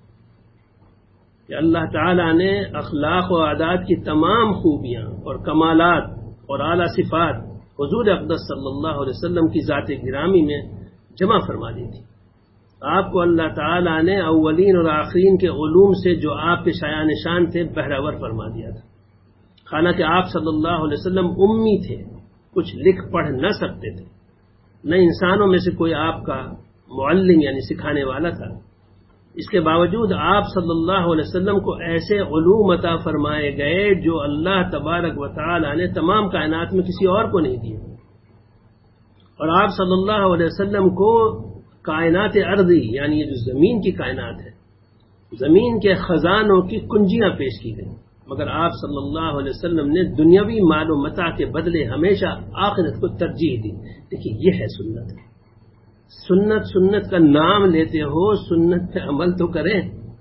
کہ اللہ تعالیٰ نے اخلاق و عادات کی تمام خوبیاں اور کمالات اور اعلیٰ صفات حضور اقدس صلی اللہ علیہ وسلم کی ذات گرامی میں جمع فرما دی تھی۔ آپ کو اللہ تعالیٰ نے اولین اور آخرین کے علوم سے جو آپ کے شایان نشان تھے بہرور فرما دیا تھا، حالانکہ آپ صلی اللہ علیہ وسلم امی تھے، کچھ لکھ پڑھ نہ سکتے تھے، نہ انسانوں میں سے کوئی آپ کا معلم یعنی سکھانے والا تھا۔ اس کے باوجود آپ صلی اللہ علیہ وسلم کو ایسے علوم عطا فرمائے گئے جو اللہ تبارک و تعالی نے تمام کائنات میں کسی اور کو نہیں دیے، اور آپ صلی اللہ علیہ وسلم کو کائنات ارضی یعنی یہ جو زمین کی کائنات ہے، زمین کے خزانوں کی کنجیاں پیش کی گئی، مگر آپ صلی اللہ علیہ وسلم نے دنیاوی مال و متاع کے بدلے ہمیشہ آخرت کو ترجیح دی۔ دیکھیے یہ ہے سنت۔ سنت کا نام لیتے ہو، سنت پہ عمل تو کریں۔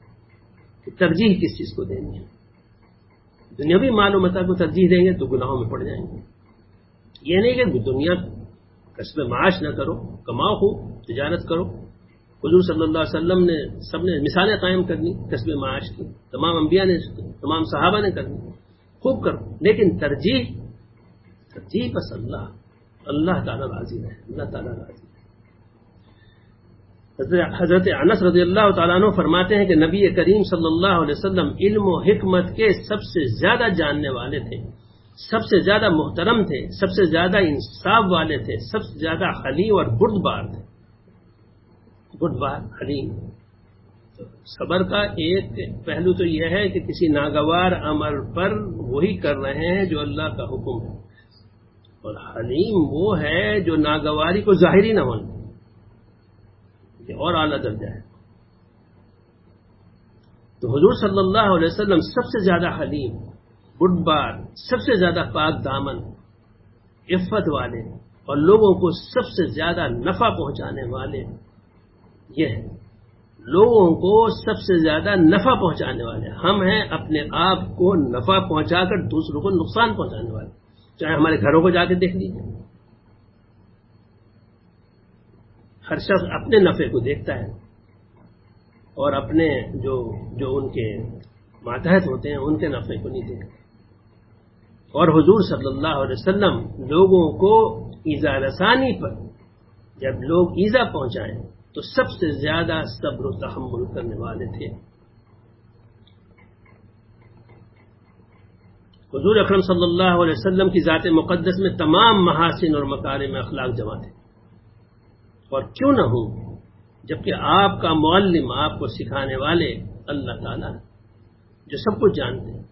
کہ ترجیح کس چیز کو دینی ہے. دنیاوی مال و متاع کو ترجیح دیں گے تو گناہوں میں پڑ جائیں گے. یہ نہیں کہ دنیا کسب معاش نہ کرو، کماؤ خوب، تجارت کرو. حضور صلی اللہ علیہ وسلم نے سب نے مثالیں قائم کرنی کسب معاش کی، تمام انبیاء نے، تمام صحابہ نے کرنی، خوب کرو. لیکن ترجیح بس اللہ تعالیٰ راضی ہے، اللہ تعالیٰ راضی ہے. حضرت انس رضی اللہ تعالیٰ عنہ فرماتے ہیں کہ نبی کریم صلی اللہ علیہ وسلم علم و حکمت کے سب سے زیادہ جاننے والے تھے، سب سے زیادہ محترم تھے، سب سے زیادہ انصاف والے تھے، سب سے زیادہ حلیم اور بردبار تھے. بردبار، حلیم. صبر کا ایک پہلو تو یہ ہے کہ کسی ناگوار امر پر وہی کر رہے ہیں جو اللہ کا حکم ہے، اور حلیم وہ ہے جو ناگواری کو ظاہری نہ ہونے، یہ اور اعلیٰ درجہ ہے. تو حضور صلی اللہ علیہ وسلم سب سے زیادہ حلیم، بردبار، سب سے زیادہ پاک دامن، عفت والے، اور لوگوں کو سب سے زیادہ نفع پہنچانے والے. یہ ہے لوگوں کو سب سے زیادہ نفع پہنچانے والے. ہم ہیں اپنے آپ کو نفع پہنچا کر دوسروں کو نقصان پہنچانے والے. چاہے ہمارے گھروں کو جا کے دیکھ لیجیے، ہر شخص اپنے نفع کو دیکھتا ہے اور اپنے جو ان کے ماتحت ہوتے ہیں ان کے نفع کو نہیں دیکھتا. اور حضور صلی اللہ علیہ وسلم لوگوں کو ایذا رسانی پر جب لوگ ایذا پہنچائیں تو سب سے زیادہ صبر و تحمل کرنے والے تھے. حضور اکرم صلی اللہ علیہ وسلم کی ذات مقدس میں تمام محاسن اور مکارم اخلاق جمع تھے، اور کیوں نہ ہوں جبکہ آپ کا معلم، آپ کو سکھانے والے اللہ تعالیٰ جو سب کچھ جانتے ہیں.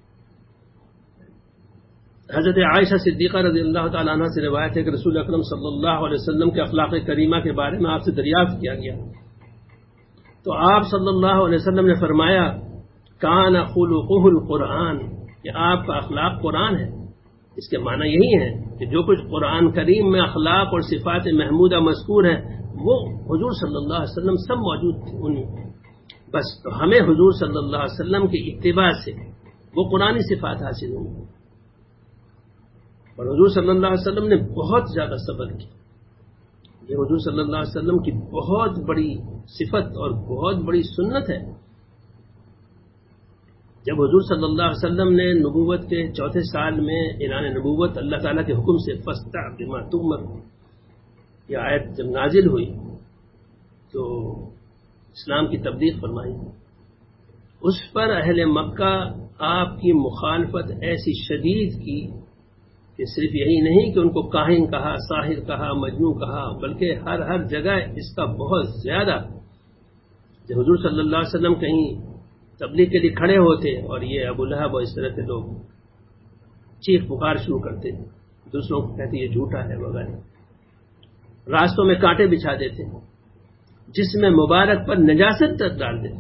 حضرت عائشہ صدیقہ رضی اللہ تعالیٰ عنہ سے روایت ہے کہ رسول اکرم صلی اللہ علیہ وسلم کے اخلاق کریمہ کے بارے میں آپ سے دریافت کیا گیا تو آپ صلی اللہ علیہ وسلم نے فرمایا کان خلقہ القرآن، کہ آپ کا اخلاق قرآن ہے. اس کے معنی یہی ہے کہ جو کچھ قرآن کریم میں اخلاق اور صفات محمودہ مذکور ہے وہ حضور صلی اللہ علیہ وسلم سب موجود تھے ان میں. بس تو ہمیں حضور صلی اللہ علیہ وسلم کی اتباع سے وہ قرآنی صفات حاصل ہوں گی. اور حضور صلی اللہ علیہ وسلم نے بہت زیادہ صبر کی. یہ حضور صلی اللہ علیہ وسلم کی بہت بڑی صفت اور بہت بڑی سنت ہے. جب حضور صلی اللہ علیہ وسلم نے نبوت کے 4 سال میں اعلان نبوت اللہ تعالیٰ کے حکم سے فاصدع بما تؤمر یہ آیت جب نازل ہوئی تو اسلام کی تبلیغ فرمائی. اس پر اہل مکہ آپ کی مخالفت ایسی شدید کی کہ صرف یہی نہیں کہ ان کو کاہن کہا، ساحر کہا، مجنون کہا، بلکہ ہر جگہ اس کا بہت زیادہ. جب حضور صلی اللہ علیہ وسلم کہیں تبلیغ کے لیے کھڑے ہوتے اور یہ ابو لہب اور اس طرح کے لوگ چیخ پکار شروع کرتے، دوسروں کو کہتے یہ جھوٹا ہے وغیرہ. راستوں میں کانٹے بچھا دیتے، جسم مبارک پر نجاست تک ڈال دیتے.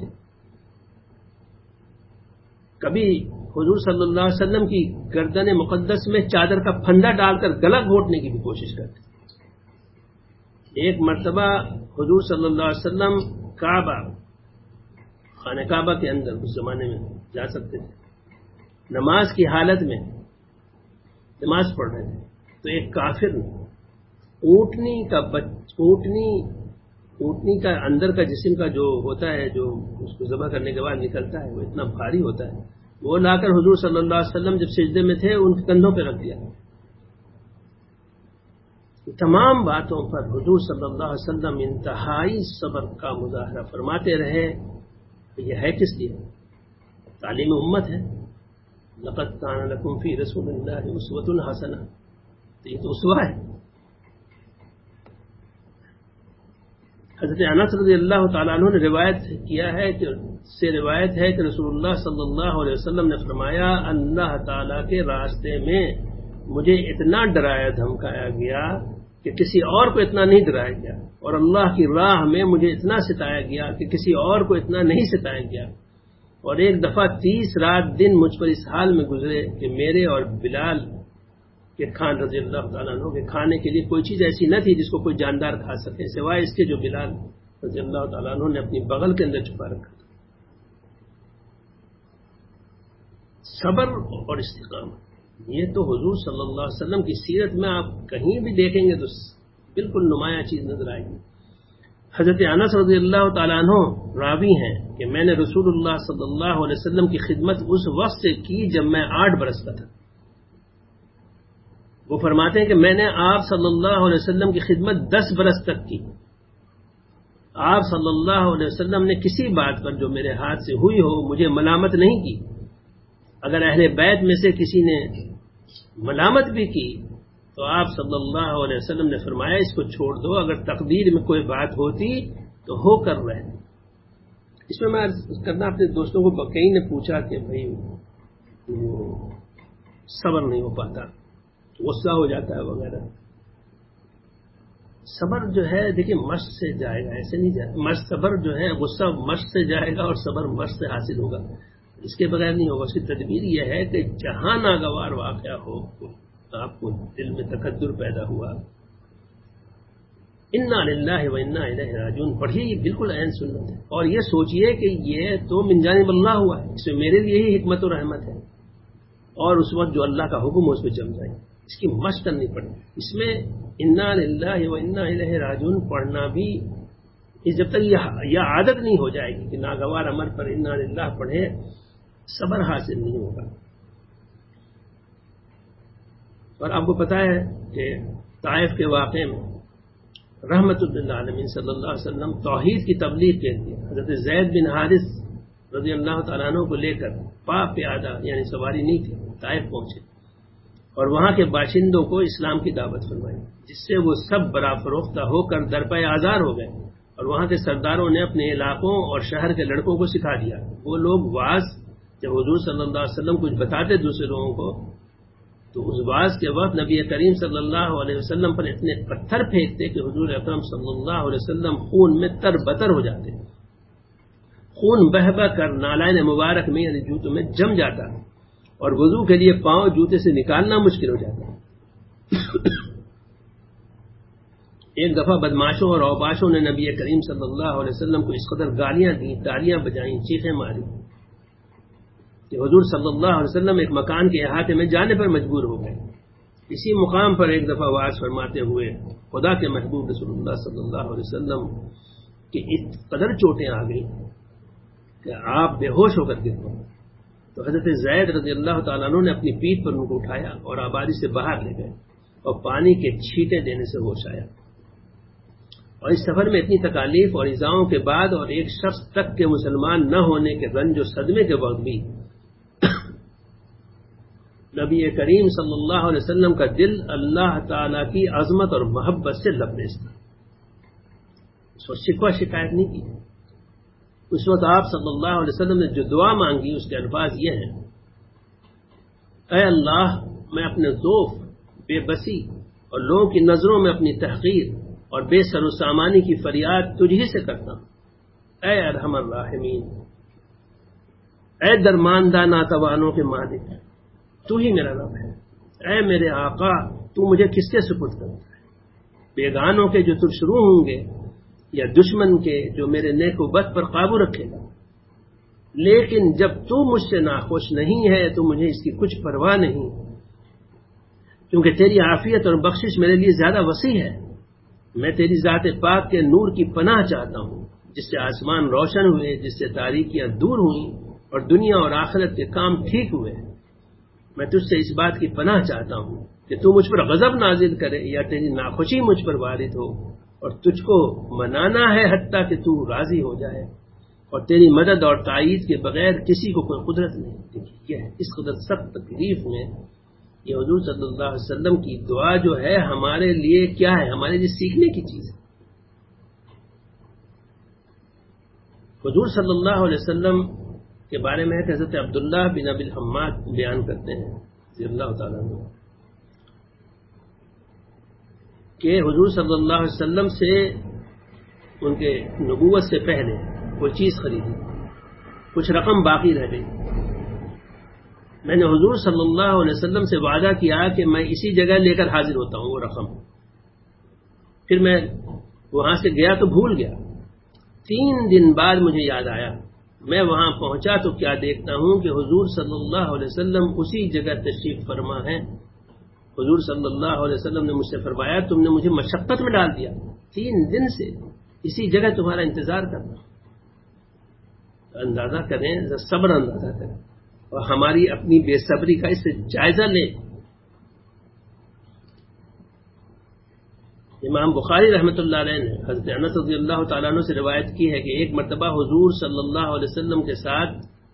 کبھی حضور صلی اللہ علیہ وسلم کی گردن مقدس میں چادر کا پھندا ڈال کر گلا گھونٹنے کی بھی کوشش کرتے. ایک مرتبہ حضور صلی اللہ علیہ وسلم خانہ کعبہ کے اندر اس زمانے میں جا سکتے تھے، نماز کی حالت میں نماز پڑھ رہے تھے تو ایک کافر نے اونٹنی کا اندر کا جسم کا جو ہوتا ہے جو اس کو ذبح کرنے کے بعد نکلتا ہے وہ اتنا بھاری ہوتا ہے، وہ لا کر حضور صلی اللہ علیہ وسلم جب سجدے میں تھے ان کے کندھوں پہ رکھ دیا. تمام باتوں پر حضور صلی اللہ علیہ وسلم انتہائی صبر کا مظاہرہ فرماتے رہے. یہ ہے کس لیے؟ تعلیم امت ہے. لقد کان لکم فی رسول اللہ اسوۃ حسنہ، یہ تو اسوہ ہے. حضرت انس رضی اللہ تعالیٰ عنہ نے روایت ہے کہ رسول اللہ صلی اللہ علیہ وسلم نے فرمایا اللہ تعالیٰ کے راستے میں مجھے اتنا ڈرایا دھمکایا گیا کہ کسی اور کو اتنا نہیں ڈرایا گیا، اور اللہ کی راہ میں مجھے اتنا ستایا گیا کہ کسی اور کو اتنا نہیں ستایا گیا. اور ایک دفعہ 30 رات دن مجھ پر اس حال میں گزرے کہ میرے اور بلال کے خان رضی اللہ تعالیٰ عنہ کے کھانے کے لیے کوئی چیز ایسی نہ تھی جس کو کوئی جاندار کھا سکے سوائے اس کے جو بلال رضی اللہ تعالیٰ عنہ نے اپنی بغل کے اندر چھپا رکھا تھا. صبر اور استقامت، یہ تو حضور صلی اللہ علیہ وسلم کی سیرت میں آپ کہیں بھی دیکھیں گے تو بالکل نمایاں چیز نظر آئے گی۔ حضرت انس رضی اللہ تعالیٰ عنہ راوی ہیں کہ میں نے رسول اللہ صلی اللہ علیہ وسلم کی خدمت اس وقت سے کی جب میں 8 برس کا تھا۔ وہ فرماتے ہیں کہ میں نے آپ صلی اللہ علیہ وسلم کی خدمت 10 برس تک کی۔ آپ صلی اللہ علیہ وسلم نے کسی بات پر جو میرے ہاتھ سے ہوئی ہو مجھے ملامت نہیں کی۔ اگر اہل بیت میں سے کسی نے ملامت بھی کی تو آپ صلی اللہ علیہ وسلم نے فرمایا اس کو چھوڑ دو، اگر تقدیر میں کوئی بات ہوتی تو ہو کر رہے۔ اس میں کرنا اپنے دوستوں کو کئی نے پوچھا کہ بھائی وہ صبر نہیں ہو پاتا، غصہ ہو جاتا ہے وغیرہ۔ صبر جو ہے دیکھیے مشق سے جائے گا، ایسے نہیں جائے۔ صبر جو ہے غصہ مشق سے جائے گا اور صبر مشق سے حاصل ہوگا، اس کے بغیر نہیں ہوگا۔ اس کی تدبیر یہ ہے کہ جہاں ناگوار واقعہ ہو، آپ کو دل میں تکدر پیدا ہوا، انا للہ و انا الیہ راجعون پڑھیے، یہ بالکل عین سنت ہے۔ اور یہ سوچئے کہ یہ تو من جانب اللہ ہوا ہے، اس میں میرے لیے ہی حکمت و رحمت ہے، اور اس وقت جو اللہ کا حکم ہو اس پہ جم جائے، اس کی مشق کرنی پڑے۔ اس میں انا للہ و انا الیہ راجعون پڑھنا بھی جب تک یہ عادت نہیں ہو جائے گی کہ ناگوار امر پر انا للہ پڑھے، صبر حاصل نہیں ہوگا۔ اور آپ کو پتہ ہے کہ طائف کے واقعے میں رحمت للعالمین صلی اللہ علیہ وسلم توحید کی تبلیغ کے لیے حضرت زید بن حارث رضی اللہ تعالیٰ عنہ کو لے کر پیادہ یعنی سواری نہیں تھی، طائف پہنچے اور وہاں کے باشندوں کو اسلام کی دعوت فرمائی، جس سے وہ سب برا فروختہ ہو کر درپے آزار ہو گئے، اور وہاں کے سرداروں نے اپنے علاقوں اور شہر کے لڑکوں کو سکھا دیا۔ وہ لوگ واعظ جب حضور صلی اللہ علیہ وسلم کچھ بتاتے دوسرے لوگوں کو تو اس واعظ کے وقت نبی کریم صلی اللہ علیہ وسلم پر اتنے پتھر پھینکتے کہ حضور اکرم صلی اللہ علیہ وسلم خون میں تر بتر ہو جاتے، خون بہ بہ کر نالائن مبارک میں یعنی جوتوں میں جم جاتا، اور وضو کے لیے پاؤں جوتے سے نکالنا مشکل ہو جاتا۔ ایک دفعہ بدماشوں اور اوباشوں نے نبی کریم صلی اللہ علیہ وسلم کو اس قدر گالیاں دیں، تالیاں بجائیں، چیخیں ماری کہ حضور صلی اللہ علیہ وسلم ایک مکان کے احاطے میں جانے پر مجبور ہو گئے۔ اسی مقام پر ایک دفعہ واعظ فرماتے ہوئے خدا کے محبوب رسول اللہ صلی اللہ علیہ وسلم کی اس قدر چوٹیں آ گئیں کہ آپ بے ہوش ہو کر گر پڑے، تو حضرت زید رضی اللہ تعالیٰ عنہ نے اپنی پیٹھ پر ان کو اٹھایا اور آبادی سے باہر لے گئے اور پانی کے چھینٹے دینے سے ہوش آیا۔ اور اس سفر میں اتنی تکالیف اور ایذاؤں کے بعد اور ایک شخص تک کے مسلمان نہ ہونے کے رنج و صدمے کے وقت بھی نبی کریم صلی اللہ علیہ وسلم کا دل اللہ تعالی کی عظمت اور محبت سے لبریز تھا۔ اس وقت شکوہ شکایت نہیں کی۔ اس وقت آپ صلی اللہ علیہ وسلم نے جو دعا مانگی اس کے الفاظ یہ ہیں: اے اللہ، میں اپنے ضعف، بے بسی اور لوگوں کی نظروں میں اپنی تحقیر اور بے سر و سامانی کی فریاد تجھ ہی سے کرتا ہوں۔ اے ارحم الراحمین، اے درماندہ ناتوانوں کے مالک، تو ہی میرا رب ہے۔ اے میرے آقا، تو مجھے کس کے سپرد کرتا ہے؟ بیگانوں کے جو ترشرو ہوں گے یا دشمن کے جو میرے نیک و بد پر قابو رکھے گا، لیکن جب تو مجھ سے ناخوش نہیں ہے تو مجھے اس کی کچھ پرواہ نہیں، کیونکہ تیری عافیت اور بخشش میرے لیے زیادہ وسیع ہے۔ میں تیری ذات پاک کے نور کی پناہ چاہتا ہوں، جس سے آسمان روشن ہوئے، جس سے تاریکیاں دور ہوئیں اور دنیا اور آخرت کے کام ٹھیک ہوئے۔ میں تجھ سے اس بات کی پناہ چاہتا ہوں کہ تو مجھ پر غضب نازل کرے یا تیری ناخوشی مجھ پر وارد ہو، اور تجھ کو منانا ہے حتیٰ کہ تو راضی ہو جائے، اور تیری مدد اور تائید کے بغیر کسی کو کوئی قدرت نہیں۔ دیکھیے اس قدر سخت تکلیف میں یہ حضور صلی اللہ علیہ وسلم کی دعا جو ہے ہمارے لیے کیا ہے، ہمارے لیے سیکھنے کی چیز ہے۔ حضور صلی اللہ علیہ وسلم کے بارے میں حضرت عبداللہ بن ابی الحماد بیان کرتے ہیں رضی اللہ تعالیٰ عنہ کہ حضور صلی اللہ علیہ وسلم سے ان کے نبوت سے پہلے کوئی چیز خریدی، کچھ رقم باقی رہ گئی۔ میں نے حضور صلی اللہ علیہ وسلم سے وعدہ کیا کہ میں اسی جگہ لے کر حاضر ہوتا ہوں وہ رقم۔ پھر میں وہاں سے گیا تو بھول گیا۔ 3 دن بعد مجھے یاد آیا میں وہاں پہنچا تو کیا دیکھتا ہوں کہ حضور صلی اللہ علیہ وسلم اسی جگہ تشریف فرما ہے. حضور صلی اللہ علیہ وسلم نے مجھ سے فرمایا تم نے مجھے مشقت میں ڈال دیا، 3 دن سے اسی جگہ تمہارا انتظار کرنا. اندازہ کریں، صبر اندازہ کریں اور ہماری اپنی بے صبری کا اس سے جائزہ لیں. امام بخاری رحمۃ اللہ علیہ نے حضرت انس رضی اللہ تعالیٰ عنہ سے روایت کی ہے کہ ایک مرتبہ حضور صلی اللہ علیہ وسلم کے ساتھ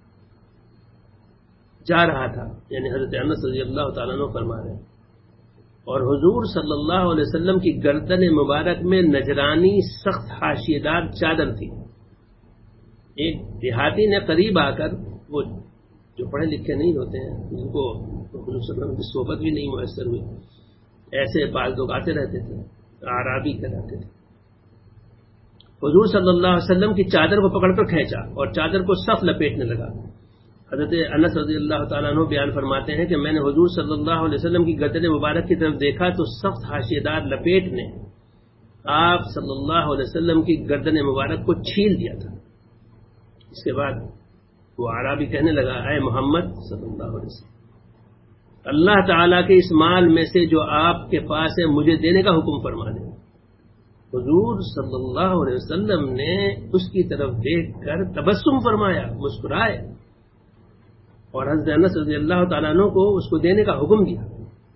جا رہا تھا، یعنی حضرت انس رضی اللہ تعالیٰ عنہ فرما رہے ہیں، اور حضور صلی اللہ علیہ وسلم کی گردن مبارک میں نجرانی سخت حاشیے دار چادر تھی. ایک دیہاتی نے قریب آ کر، وہ جو پڑھے لکھے نہیں ہوتے ہیں جن کو حضور صلی اللہ علیہ وسلم کی صحبت بھی نہیں میسر ہوئی، ایسے بعض لوگ آتے رہتے تھے، اعرابی کہلاتے تھے، حضور صلی اللہ علیہ وسلم کی چادر کو پکڑ کر کھینچا اور چادر کو سخت لپیٹنے لگا. حضرت انس رضی اللہ تعالیٰ عنہ بیان فرماتے ہیں کہ میں نے حضور صلی اللہ علیہ وسلم کی گردن مبارک کی طرف دیکھا تو سخت حاشیے دار لپیٹ نے آپ صلی اللہ علیہ وسلم کی گردن مبارک کو چھیل دیا تھا. اس کے بعد وہ اعرابی کہنے لگا، اے محمد صلی اللہ علیہ وسلم، اللہ تعالیٰ کے اس مال میں سے جو آپ کے پاس ہے مجھے دینے کا حکم فرما دیں. حضور صلی اللہ علیہ وسلم نے اس کی طرف دیکھ کر تبسم فرمایا، مسکرائے، اور حضرت انس رضی اللہ تعالیٰ عنہ کو اس کو دینے کا حکم دیا.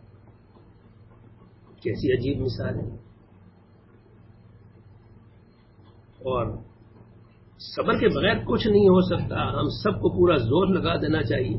کیسی عجیب مثال ہے. اور صبر کے بغیر کچھ نہیں ہو سکتا. ہم سب کو پورا زور لگا دینا چاہیے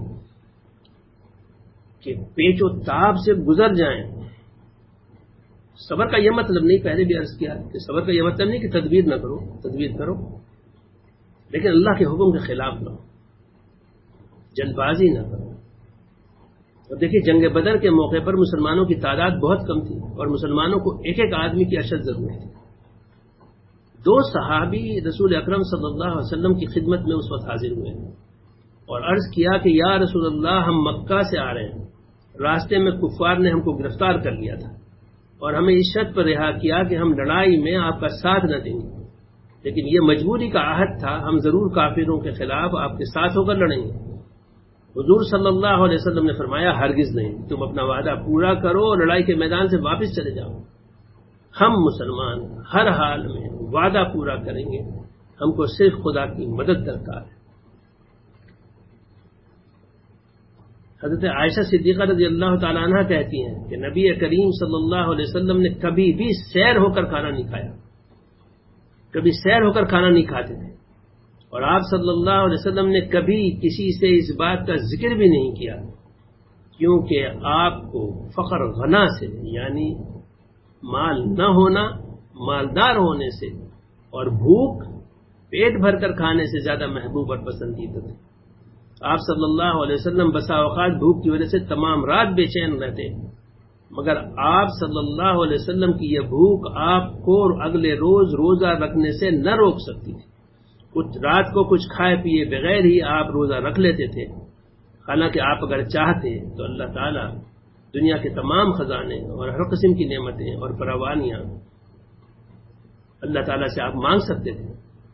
کہ پیچ و تاب سے گزر جائیں. صبر کا یہ مطلب نہیں، پہلے بھی عرض کیا کہ صبر کا یہ مطلب نہیں کہ تدبیر نہ کرو، تدبیر کرو، لیکن اللہ کے حکم کے خلاف نہ ہو، جلد بازی نہ کرو. اور دیکھیے جنگ بدر کے موقع پر مسلمانوں کی تعداد بہت کم تھی اور مسلمانوں کو ایک ایک آدمی کی اشد ضرورت تھی. 2 صحابی رسول اکرم صلی اللہ علیہ وسلم کی خدمت میں اس وقت حاضر ہوئے اور عرض کیا کہ یا رسول اللہ، ہم مکہ سے آ رہے ہیں، راستے میں کفار نے ہم کو گرفتار کر لیا تھا اور ہمیں اس شرط پر رہا کیا کہ ہم لڑائی میں آپ کا ساتھ نہ دیں گے، لیکن یہ مجبوری کا عہد تھا، ہم ضرور کافروں کے خلاف آپ کے ساتھ ہو کر لڑیں گے. حضور صلی اللہ علیہ وسلم نے فرمایا، ہرگز نہیں، تم اپنا وعدہ پورا کرو اور لڑائی کے میدان سے واپس چلے جاؤ. ہم مسلمان ہر حال میں وعدہ پورا کریں گے، ہم کو صرف خدا کی مدد درکار ہے. حضرت عائشہ صدیقہ رضی اللہ تعالیٰ عنہ کہتی ہیں کہ نبی کریم صلی اللہ علیہ وسلم نے کبھی بھی سیر ہو کر کھانا نہیں کھایا، کبھی سیر ہو کر کھانا نہیں کھاتے تھے، اور آپ صلی اللہ علیہ وسلم نے کبھی کسی سے اس بات کا ذکر بھی نہیں کیا، کیونکہ آپ کو فقر غنا سے، یعنی مال نہ ہونا، مالدار ہونے سے، اور بھوک پیٹ بھر کر کھانے سے زیادہ محبوب اور پسندیدہ تھے. آپ صلی اللہ علیہ وسلم بسا اوقات بھوک کی وجہ سے تمام رات بے چین رہتے، مگر آپ صلی اللہ علیہ وسلم کی یہ بھوک آپ کو اگلے روز روزہ رکھنے سے نہ روک سکتی تھی. کچھ رات کو کچھ کھائے پیے بغیر ہی آپ روزہ رکھ لیتے تھے. حالانکہ آپ اگر چاہتے تو اللہ تعالیٰ دنیا کے تمام خزانے اور ہر قسم کی نعمتیں اور فراوانیاں اللہ تعالیٰ سے آپ مانگ سکتے تھے،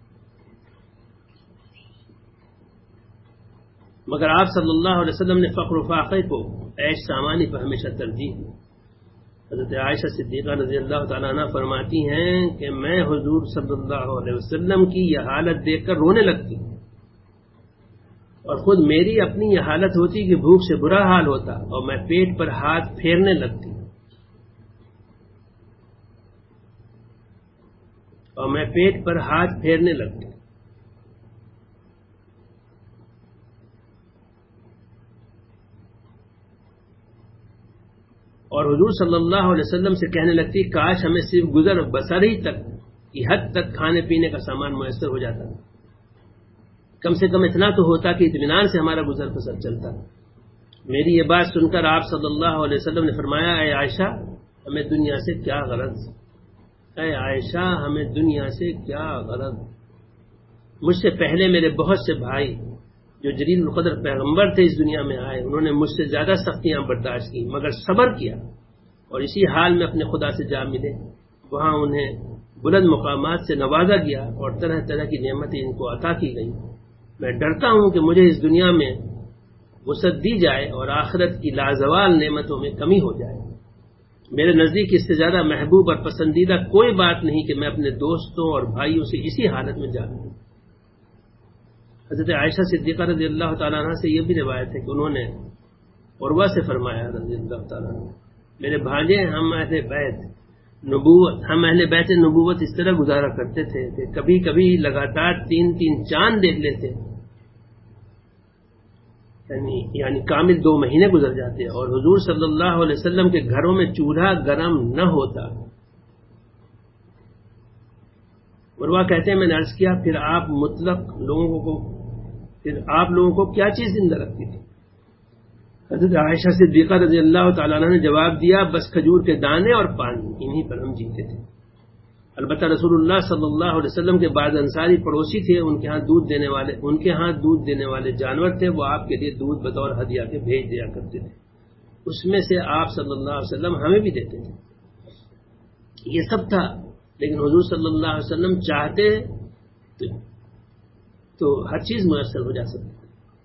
مگر آپ صلی اللہ علیہ وسلم نے فقر و فاقے کو عیش سامانی پر ہمیشہ ترجیح دی. حضرت عائشہ صدیقہ رضی اللہ تعالیٰ عنہ فرماتی ہیں کہ میں حضور صلی اللہ علیہ وسلم کی یہ حالت دیکھ کر رونے لگتی اور خود میری اپنی یہ حالت ہوتی کہ بھوک سے برا حال ہوتا اور میں پیٹ پر ہاتھ پھیرنے لگتی اور حضور صلی اللہ علیہ وسلم سے کہنے لگتی کاش ہمیں صرف گزر بسر ہی تک کی حد تک کھانے پینے کا سامان میسر ہو جاتا، کم سے کم اتنا تو ہوتا کہ اطمینان سے ہمارا گزر بسر چلتا. میری یہ بات سن کر آپ صلی اللہ علیہ وسلم نے فرمایا، اے عائشہ ہمیں دنیا سے کیا غرض، اے عائشہ ہمیں دنیا سے کیا غرض. مجھ سے پہلے میرے بہت سے بھائی جو جلیل القدر پیغمبر تھے اس دنیا میں آئے، انہوں نے مجھ سے زیادہ سختیاں برداشت کی مگر صبر کیا اور اسی حال میں اپنے خدا سے جا ملے. وہاں انہیں بلند مقامات سے نوازا گیا اور طرح طرح کی نعمتیں ان کو عطا کی گئیں. میں ڈرتا ہوں کہ مجھے اس دنیا میں وسعت دی جائے اور آخرت کی لازوال نعمتوں میں کمی ہو جائے. میرے نزدیک اس سے زیادہ محبوب اور پسندیدہ کوئی بات نہیں کہ میں اپنے دوستوں اور بھائیوں سے اسی حالت میں جا لوں. حضرت عائشہ صدیقہ رضی اللہ تعالیٰ عنہ سے یہ بھی روایت ہے کہ انہوں نے عروہ سے فرمایا رضی اللہ تعالیٰ عنہ، میرے بھانجے ہم اہل بیت نبوت اس طرح گزارا کرتے تھے کہ کبھی کبھی لگاتار 3 چاند دیکھ لیتے، یعنی کامل 2 مہینے گزر جاتے اور حضور صلی اللہ علیہ وسلم کے گھروں میں چولہا گرم نہ ہوتا. عروہ کہتے ہیں میں نے عرض کیا پھر آپ لوگوں کو کیا چیز زندہ رکھتی تھی؟ حضرت عائشہ صدیقہ رضی اللہ تعالیٰ عنہ نے جواب دیا بس کھجور کے دانے اور پانی، انہی پر ہم جیتے تھے. البتہ رسول اللہ صلی اللہ علیہ وسلم کے بعض انصاری پڑوسی تھے، ان کے ہاں دودھ دینے والے جانور تھے، وہ آپ کے لیے دودھ بطور ہدیہ کے بھیج دیا کرتے تھے، اس میں سے آپ صلی اللہ علیہ وسلم ہمیں بھی دیتے تھے. یہ سب تھا، لیکن حضور صلی اللہ علیہ وسلم چاہتے تو ہر چیز میسر ہو جا سکتی.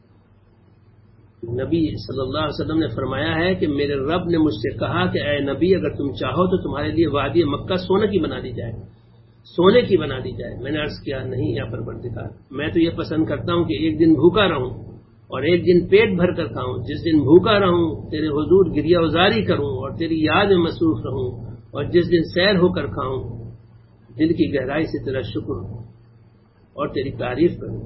نبی صلی اللہ علیہ وسلم نے فرمایا ہے کہ میرے رب نے مجھ سے کہا کہ اے نبی اگر تم چاہو تو تمہارے لیے وادی مکہ سونے کی بنا دی جائے. میں نے عرض کیا نہیں یا پروردگار، میں تو یہ پسند کرتا ہوں کہ ایک دن بھوکا رہوں اور ایک دن پیٹ بھر کر کھاؤں. جس دن بھوکا رہوں تیرے حضور گریہ وزاری کروں اور تیری یاد میں مصروف رہوں، اور جس دن سیر ہو کر کھاؤں دل کی گہرائی سے تیرا شکر اور تیری تعریف کروں.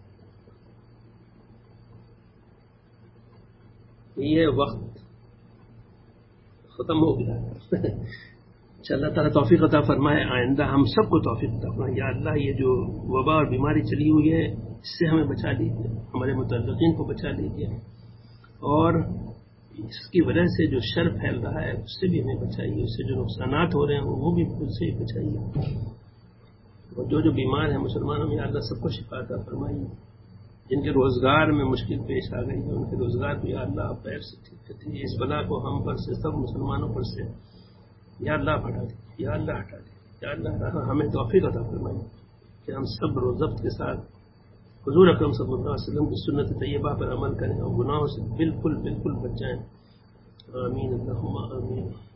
یہ وقت ختم ہو گیا. اچھا اللہ تعالیٰ توفیق عطا فرمائے، آئندہ ہم سب کو توفیق عطا فرمائے. یا اللہ یہ جو وبا اور بیماری چلی ہوئی ہے اس سے ہمیں بچا لیجیے، ہمارے متعلقین کو بچا لیجیے، اور اس کی وجہ سے جو شر پھیل رہا ہے اس سے بھی ہمیں بچائیے، اس سے جو نقصانات ہو رہے ہیں وہ بھی اس سے بچائیے. اور جو بیمار ہیں مسلمانوں میں اللہ سب کو شفا عطا فرمائیے. جن کے روزگار میں مشکل پیش آ گئی ہے ان کے روزگار کو یا اللہ آپ پیر سے ٹھیک کرتے ہیں. اس بلا کو ہم پر سے سب مسلمانوں پر سے یا اللہ ہٹا دیں، یا اللہ ہٹا دیں. یا اللہ ہمیں توفیق عطا فرمائیے کہ ہم صبر و ضبط کے ساتھ حضور اکرم صلی اللہ علیہ وسلم کی سنت طیبہ پر عمل کریں اور گناہوں سے بالکل بچ جائیں. آمین اللہم آمین.